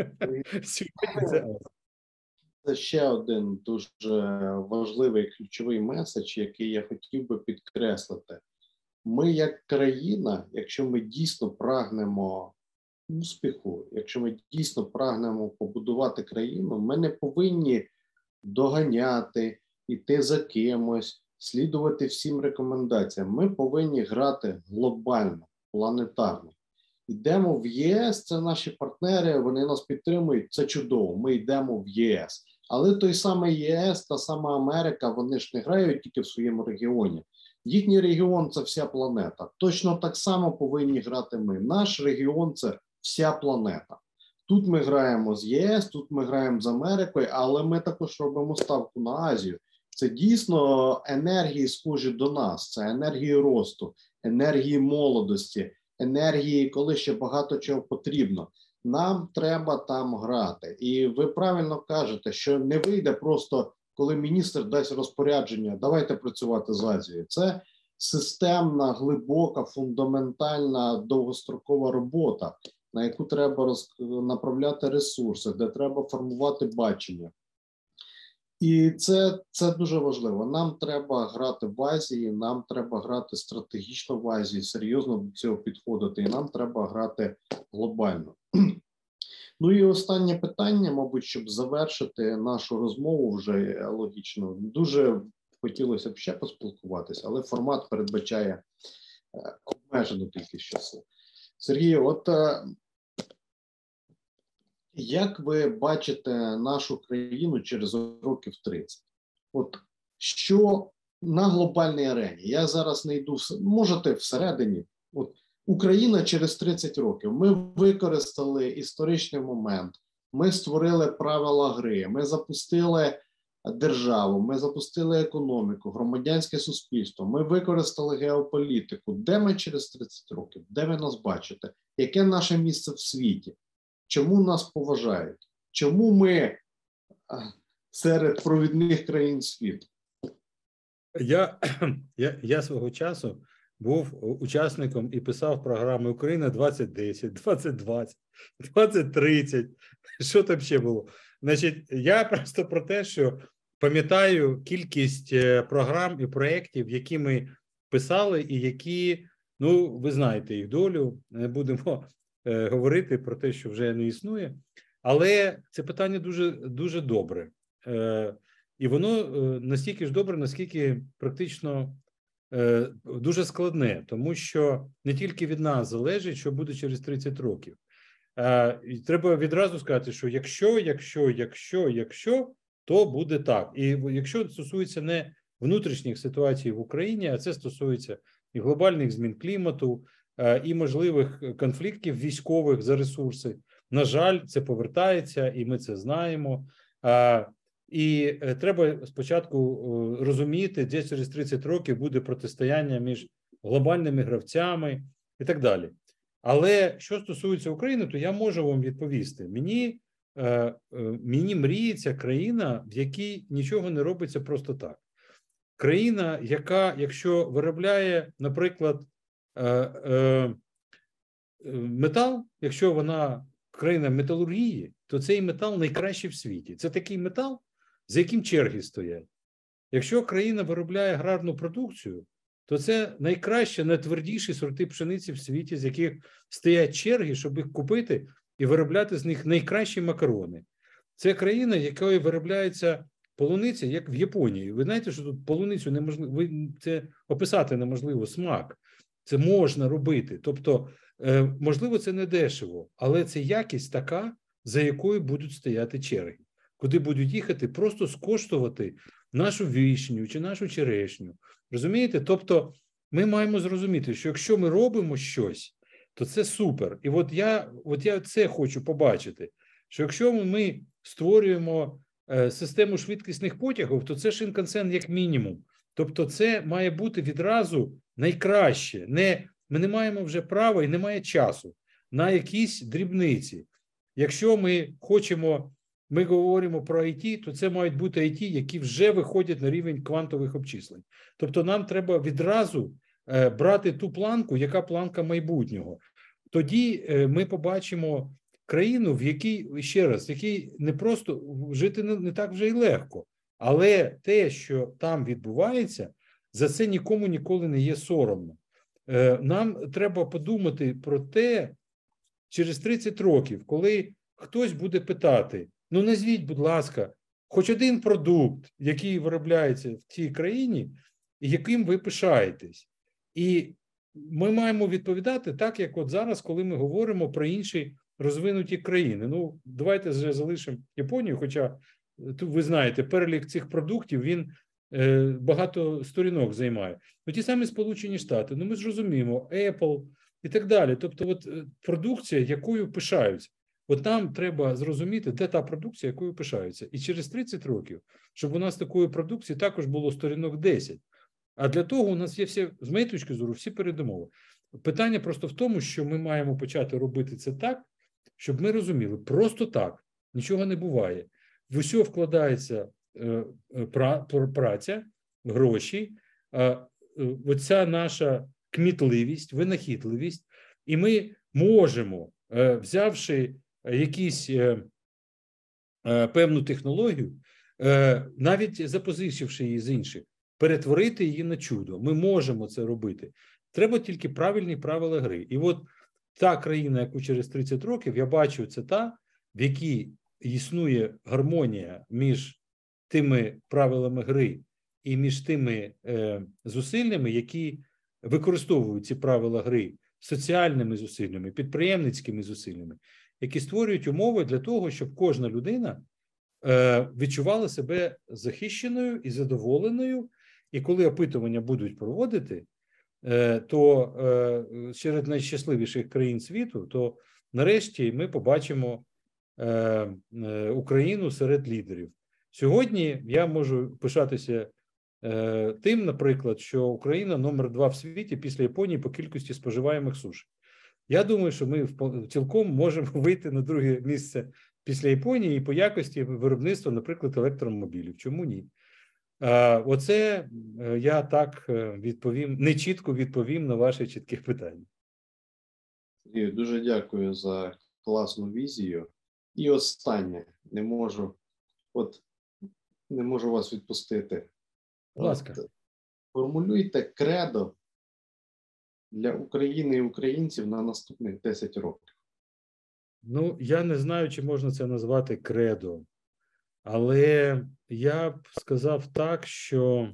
Це ще один дуже важливий ключовий меседж, який я хотів би підкреслити. Ми як країна, якщо ми дійсно прагнемо успіху, якщо ми дійсно прагнемо побудувати країну, ми не повинні доганяти, йти за кимось, слідувати всім рекомендаціям. Ми повинні грати глобально, планетарно. Йдемо в ЄС, це наші партнери, вони нас підтримують, це чудово, ми йдемо в ЄС. Але той самий ЄС, та сама Америка, вони ж не грають тільки в своєму регіоні. Їхній регіон – це вся планета. Точно так само повинні грати ми. Наш регіон – це вся планета. Тут ми граємо з ЄС, тут ми граємо з Америкою, але ми також робимо ставку на Азію. Це дійсно енергії схожі до нас, це енергії росту, енергії молодості, енергії, коли ще багато чого потрібно. Нам треба там грати. І ви правильно кажете, що не вийде просто, коли міністр дасть розпорядження, давайте працювати з Азією. Це системна, глибока, фундаментальна, довгострокова робота, на яку треба направляти ресурси, де треба формувати бачення. І це дуже важливо. Нам треба грати в Азії, нам треба грати стратегічно в Азії, серйозно до цього підходити, і нам треба грати глобально. Ну і останнє питання, мабуть, щоб завершити нашу розмову вже логічно. Дуже хотілося б ще поспілкуватися, але формат передбачає обмежену кількість часу. Сергій, от як ви бачите нашу країну через років 30? От що на глобальній арені? Я зараз не йду, можете всередині. От Україна через 30 років. Ми використали історичний момент, ми створили правила гри, ми запустили державу, ми запустили економіку, громадянське суспільство, ми використали геополітику. Де ми через 30 років? Де ви нас бачите? Яке наше місце в світі? Чому нас поважають? Чому ми серед провідних країн світу? Я свого часу був учасником і писав програми «Україна 2010», «2020», «2030». Що там ще було? Значить, я просто про те, що пам'ятаю кількість програм і проєктів, які ми писали і які, ви знаєте їх долю, не будемо говорити про те, що вже не існує, але це питання дуже, дуже добре. І воно настільки ж добре, наскільки практично дуже складне, тому що не тільки від нас залежить, що буде через 30 років. І треба відразу сказати, що якщо, то буде так. І якщо стосується не внутрішніх ситуацій в Україні, а це стосується і глобальних змін клімату, і можливих конфліктів військових за ресурси, на жаль, це повертається, і ми це знаємо. І треба спочатку розуміти, де через 30 років буде протистояння між глобальними гравцями і так далі. Але що стосується України, то я можу вам відповісти. Мені мріється країна, в якій нічого не робиться просто так. Країна, яка, якщо виробляє, наприклад, метал, якщо вона країна металургії, то цей метал найкращий в світі. Це такий метал, за яким черги стоять. Якщо країна виробляє аграрну продукцію, то це найкраще, найтвердіші сорти пшениці в світі, з яких стоять черги, щоб їх купити і виробляти з них найкращі макарони. Це країна, якою виробляється полуниця, як в Японії. Ви знаєте, що тут полуницю неможливо, це описати неможливо, смак. Це можна робити. Тобто, можливо, це не дешево, але це якість така, за якою будуть стояти черги. Куди будуть їхати, просто скоштувати нашу вишню чи нашу черешню. Розумієте? Тобто, ми маємо зрозуміти, що якщо ми робимо щось, то це супер. І от я це хочу побачити, що якщо ми створюємо систему швидкісних потягів, то це Шинкансен як мінімум. Тобто це має бути відразу найкраще. Ми не маємо вже права і немає часу на якісь дрібниці. Якщо ми говоримо про IT, то це мають бути IT, які вже виходять на рівень квантових обчислень. Тобто нам треба відразу брати ту планку, яка планка майбутнього. Тоді ми побачимо країну, в якій, ще раз, в якій не просто жити не так вже й легко, але те, що там відбувається, за це нікому ніколи не є соромно. Нам треба подумати про те, через 30 років, коли хтось буде питати, ну назвіть, будь ласка, хоч один продукт, який виробляється в тій країні, яким ви пишаєтесь. І ми маємо відповідати так, як от зараз, коли ми говоримо про інші розвинуті країни. Ну, давайте вже залишимо Японію, хоча, тут ви знаєте, перелік цих продуктів, він багато сторінок займає. Ну, ті самі Сполучені Штати, ну ми ж розуміємо, Apple і так далі. Тобто от продукція, якою пишаються. От нам треба зрозуміти, де та продукція, якою пишаються. І через 30 років, щоб у нас такої продукції також було сторінок 10. А для того у нас є всі, з моєї точки зору, всі передумови. Питання просто в тому, що ми маємо почати робити це так, щоб ми розуміли, просто так, нічого не буває. В усе вкладається праця, гроші, оця наша кмітливість, винахідливість, і ми можемо, взявши якісь певну технологію, навіть запозичивши її з інших, перетворити її на чудо. Ми можемо це робити. Треба тільки правильні правила гри. І от та країна, яку через 30 років, я бачу, це та, в якій існує гармонія між тими правилами гри і між тими зусиллями, які використовують ці правила гри, соціальними зусиллями, підприємницькими зусиллями, які створюють умови для того, щоб кожна людина відчувала себе захищеною і задоволеною. І коли опитування будуть проводити, то серед найщасливіших країн світу, то нарешті ми побачимо Україну серед лідерів. Сьогодні я можу пишатися тим, наприклад, що Україна номер 2 в світі після Японії по кількості споживаємих суш. Я думаю, що ми цілком можемо вийти на друге місце після Японії і по якості виробництва, наприклад, електромобілів. Чому ні? Оце я так відповім, не чітко відповім на ваші чіткі питання. Сергію, дуже дякую за класну візію. І останнє, не можу вас відпустити. Будь ласка. Формулюйте кредо для України і українців на наступних 10 років. Ну, я не знаю, чи можна це назвати кредо, але я б сказав так, що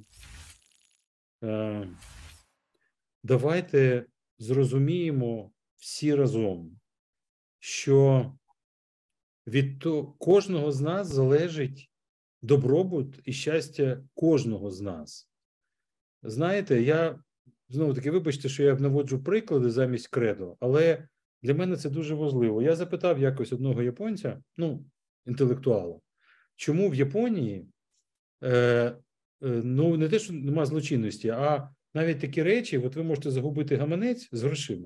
давайте зрозуміємо всі разом, що від кожного з нас залежить добробут і щастя кожного з нас. Знаєте, я, знову-таки, вибачте, що я наводжу приклади замість кредо, але для мене це дуже важливо. Я запитав якось одного японця, інтелектуала, чому в Японії, не те, що нема злочинності, а навіть такі речі, от ви можете загубити гаманець з грошима,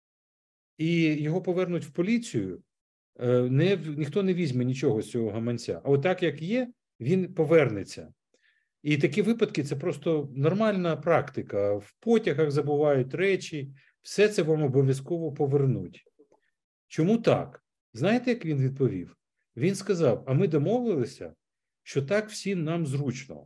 і його повернуть в поліцію, ніхто не візьме нічого з цього гаманця. А от так, як є, він повернеться. І такі випадки – це просто нормальна практика. В потягах забувають речі, все це вам обов'язково повернуть. Чому так? Знаєте, як він відповів? Він сказав, а ми домовилися, що так всім нам зручно.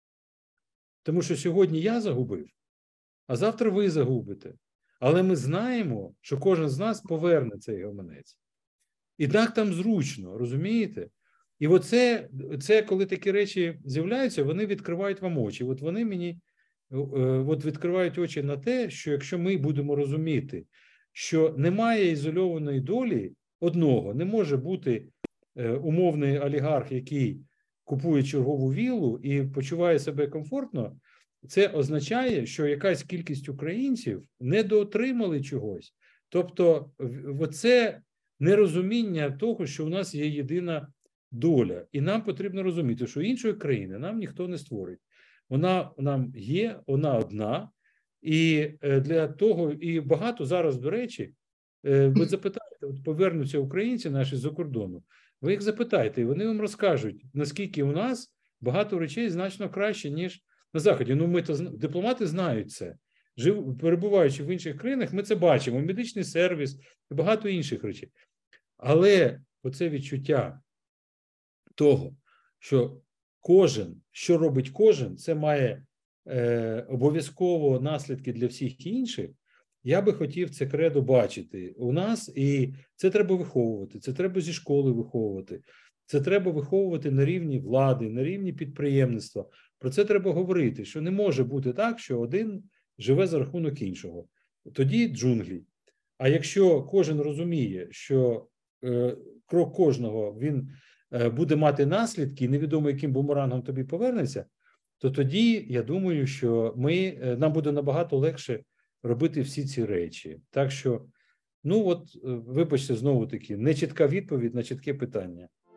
Тому що сьогодні я загубив, а завтра ви загубите. Але ми знаємо, що кожен з нас поверне цей гаманець. І так там зручно, розумієте? І оце, коли такі речі з'являються, вони відкривають вам очі. От вони мені відкривають очі на те, що якщо ми будемо розуміти, що немає ізольованої долі одного, не може бути умовний олігарх, який купує чергову віллу і почуває себе комфортно, це означає, що якась кількість українців недоотримали чогось. Тобто, оце нерозуміння того, що у нас є єдина доля. І нам потрібно розуміти, що іншої країни нам ніхто не створить. Вона нам є, вона одна. І для того, і багато зараз, до речі, ви запитаєте, от повернуться українці наші з-за кордону, ви їх запитаєте, і вони вам розкажуть, наскільки у нас багато речей значно краще, ніж на Заході. Дипломати знають це. Перебуваючи в інших країнах, ми це бачимо. Медичний сервіс і багато інших речей. Але оце відчуття того, що що робить кожен, це має обов'язково наслідки для всіх інших. Я би хотів це кредо бачити у нас, і це треба виховувати, це треба зі школи виховувати, це треба виховувати на рівні влади, на рівні підприємництва. Про це треба говорити, що не може бути так, що один живе за рахунок іншого. Тоді джунглі. А якщо кожен розуміє, що крок кожного, він буде мати наслідки, і невідомо, яким бумерангом тобі повернеться, то тоді, я думаю, що нам буде набагато легше робити всі ці речі. Так що, вибачте, знову-таки, нечітка відповідь на чітке питання.